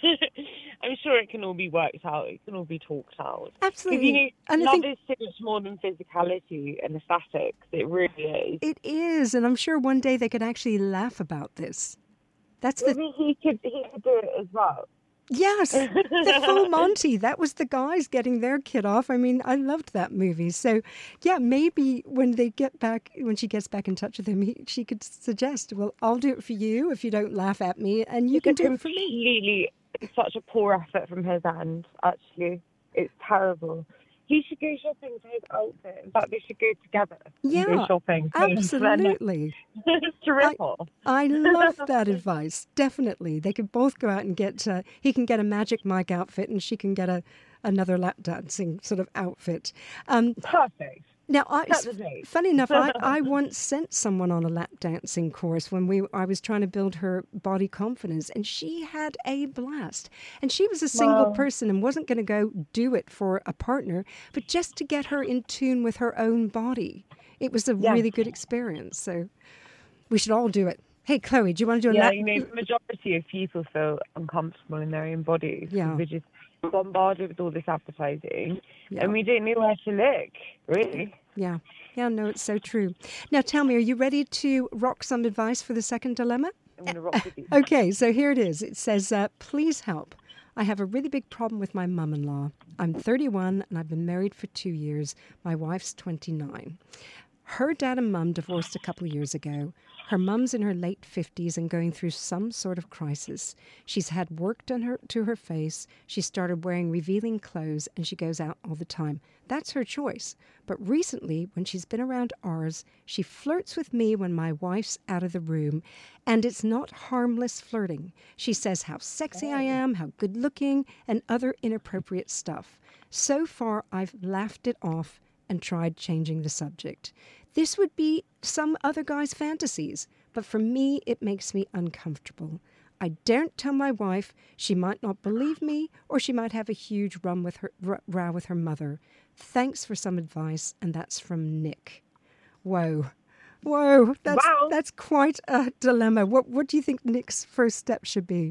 I'm sure it can all be worked out. It can all be talked out. Absolutely. You know, and love I think is so much more than physicality and aesthetics. It really is. it is. And I'm sure one day they could actually laugh about this. That's the... Maybe he could, he could do it as well. Yes, the full Monty. That was the guys getting their kid off. I mean, I loved that movie. So, yeah, maybe when they get back, when she gets back in touch with him, he, she could suggest, well, I'll do it for you if you don't laugh at me, and you It's can do it for me. Completely, it's such a poor effort from his end, actually. It's terrible. He should go shopping for his outfit. In fact, they should go together. Yeah, go shopping. absolutely. It's terrible. I, I love that advice. Definitely, they could both go out and get. Uh, he can get a Magic Mike outfit, and she can get a another lap dancing sort of outfit. Um, Perfect. Now, I, That was me. funny enough, I, I once sent someone on a lap dancing course when we I was trying to build her body confidence, and she had a blast. And she was a single Wow. person and wasn't going to go do it for a partner, but just to get her in tune with her own body. It was a Yes. really good experience. So we should all do it. Hey, Chloe, do you want to do a Yeah, lap? you know, the majority of people feel uncomfortable in their own bodies. Yeah. We're just bombarded with all this advertising, Yeah. and we don't know where to look, really. Yeah. Yeah, no, it's so true. Now, tell me, are you ready to rock some advice for the second dilemma? I'm going to rock with you. Okay, so here it is. It says, uh, please help. I have a really big problem with my mum-in-law. I'm thirty-one and I've been married for two years. My wife's twenty-nine. Her dad and mum divorced a couple of years ago. Her mum's in her late fifties and going through some sort of crisis. She's had work done her, to her face. She started wearing revealing clothes and she goes out all the time. That's her choice. But recently, when she's been around ours, she flirts with me when my wife's out of the room. And it's not harmless flirting. She says how sexy I am, how good looking, and other inappropriate stuff. So far, I've laughed it off and tried changing the subject. This would be some other guy's fantasies, but for me, it makes me uncomfortable. I daren't tell my wife. She might not believe me, or she might have a huge run with her, r- row with her mother. Thanks for some advice, and that's from Nick. Whoa. Whoa, that's, Wow. that's quite a dilemma. What, what do you think Nick's first step should be?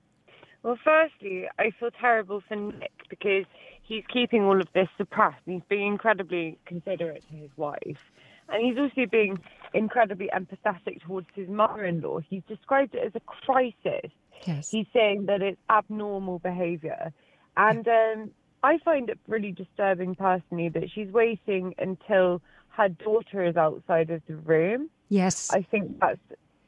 Well, firstly, I feel terrible for Nick because he's keeping all of this suppressed. He's being incredibly considerate to his wife. And he's also being incredibly empathetic towards his mother-in-law. He's described it as a crisis. Yes. He's saying that it's abnormal behaviour. And um, I find it really disturbing personally that she's waiting until her daughter is outside of the room. Yes. I think that's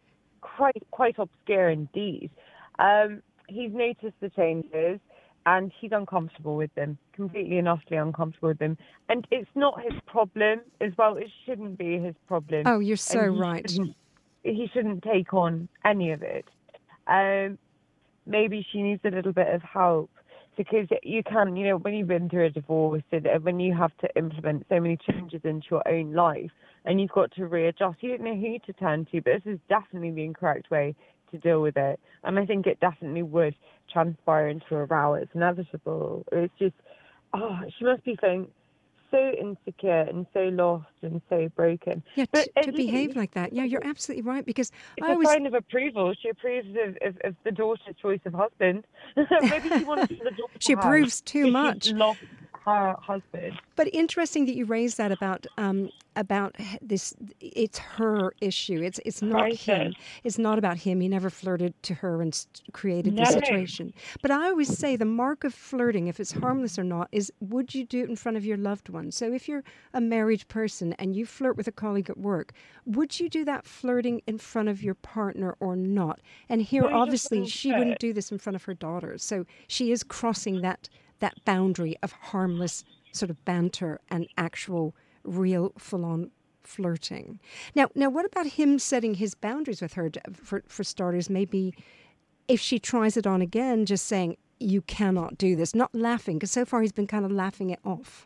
quite quite obscure indeed. Um, he's noticed the changes and he's uncomfortable with them, completely and utterly uncomfortable with them. And it's not his problem as well. It shouldn't be his problem. Oh, you're so And he right. shouldn't- He shouldn't take on any of it. Um, maybe she needs a little bit of help because you can, you know, when you've been through a divorce and when you have to implement so many changes into your own life and you've got to readjust, you don't know who to turn to, but this is definitely the incorrect way to deal with it. And I think it definitely would transpire into a row. It's inevitable. It's just, oh, she must be feeling so insecure and so lost and so broken. Yeah, But to, at to behave least like that. Yeah, you're absolutely right because it's I a always... sign of approval. She approves of, of, of the daughter's choice of husband. Maybe she wants the daughter She to have approves too because much. She lost her husband. But interesting that you raised that about um, about this. It's her issue. It's it's not Right. him. It's not about him. He never flirted to her and st- created the No. situation. But I always say the mark of flirting, if it's harmless or not, is would you do it in front of your loved one? So if you're a married person and you flirt with a colleague at work, would you do that flirting in front of your partner or not? And here, one hundred obviously, she wouldn't percent. do this in front of her daughters. So she is crossing that that boundary of harmless sort of banter and actual real full-on flirting. Now, now, what about him setting his boundaries with her? For for starters, maybe if she tries it on again, just saying you cannot do this, not laughing, because so far he's been kind of laughing it off.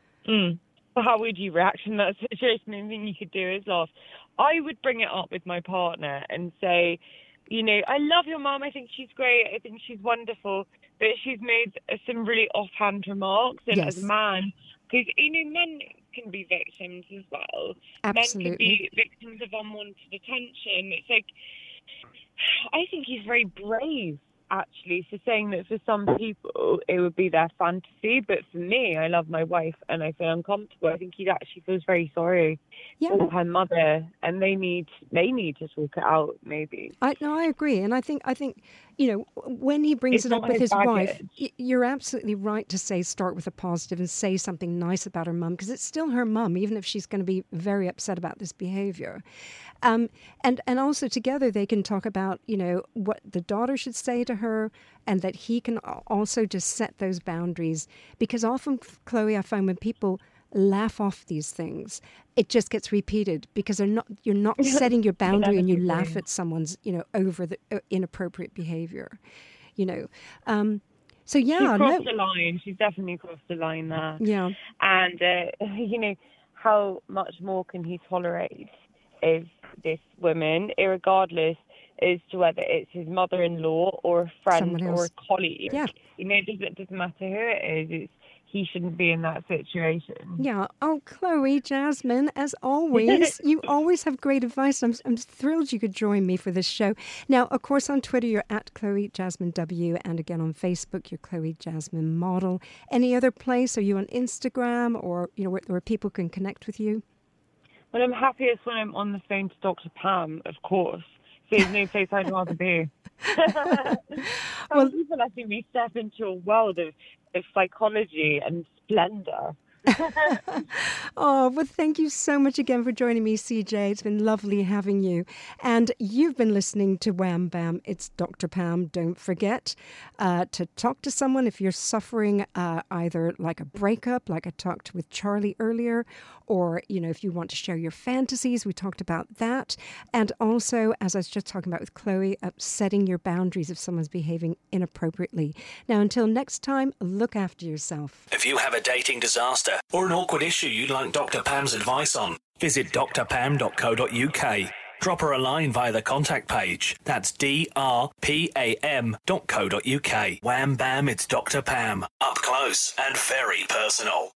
Mm. Well, how would you react in that situation? The only thing you could do is laugh. I would bring it up with my partner and say, you know, I love your mum. I think she's great. I think she's wonderful. But she's made uh, some really offhand remarks. And Yes. as a man, because, you know, men can be victims as well. Men can Absolutely. be victims of unwanted attention. It's like, I think he's very brave, actually, for saying that for some people it would be their fantasy, but for me, I love my wife and I feel uncomfortable. I think he actually feels very sorry Yeah. for her mother, and they need they need to talk it out, maybe. I no, I agree, and I think I think you know when he brings It's it up not with his his wife, baggage. y- you're absolutely right to say start with a positive and say something nice about her mum, because it's still her mum, even if she's going to be very upset about this behaviour. Um, and and also together they can talk about you know what the daughter should say to her, and that he can al- also just set those boundaries, because often, Chloe, I find when people laugh off these things, it just gets repeated because they're not you're not setting your boundary and you laugh Inevitably. at someone's you know over the uh, inappropriate behavior, you know. Um, so She's yeah, crossed no, the line. She's definitely crossed the line there. yeah, And, uh, you know, how much more can he tolerate is this woman, irregardless as to whether it's his mother-in-law or a friend Someone or a else. colleague. Yeah. You know, it doesn't, it doesn't matter who it is. It's, he shouldn't be in that situation. yeah. Oh, Chloe, Jasmine, as always, you always have great advice. I'm, I'm thrilled you could join me for this show. Now, of course, on Twitter, you're at Chloe Jasmine W, and again on Facebook, you're Chloe Jasmine Model. Any other place? Are you on Instagram, or you know where, where people can connect with you? Well, I'm happiest when I'm on the phone to Doctor Pam, of course. There's no place I'd rather be. Thank you for letting me step into a world of, of psychology and splendor. Oh, well, thank you so much again for joining me, C J. It's been lovely having you. And you've been listening to Wham Bam. It's Doctor Pam. Don't forget uh, to talk to someone if you're suffering uh, either like a breakup, like I talked with Charlie earlier, or, you know, if you want to share your fantasies, we talked about that. And also, as I was just talking about with Chloe, uh, setting your boundaries if someone's behaving inappropriately. Now, until next time, look after yourself. If you have a dating disaster or an awkward issue you'd like Doctor Pam's advice on, visit d r pam dot co dot u k. Drop her a line via the contact page. That's D R P A M dot co dot u k. Wham Bam, it's Doctor Pam. Up close and very personal.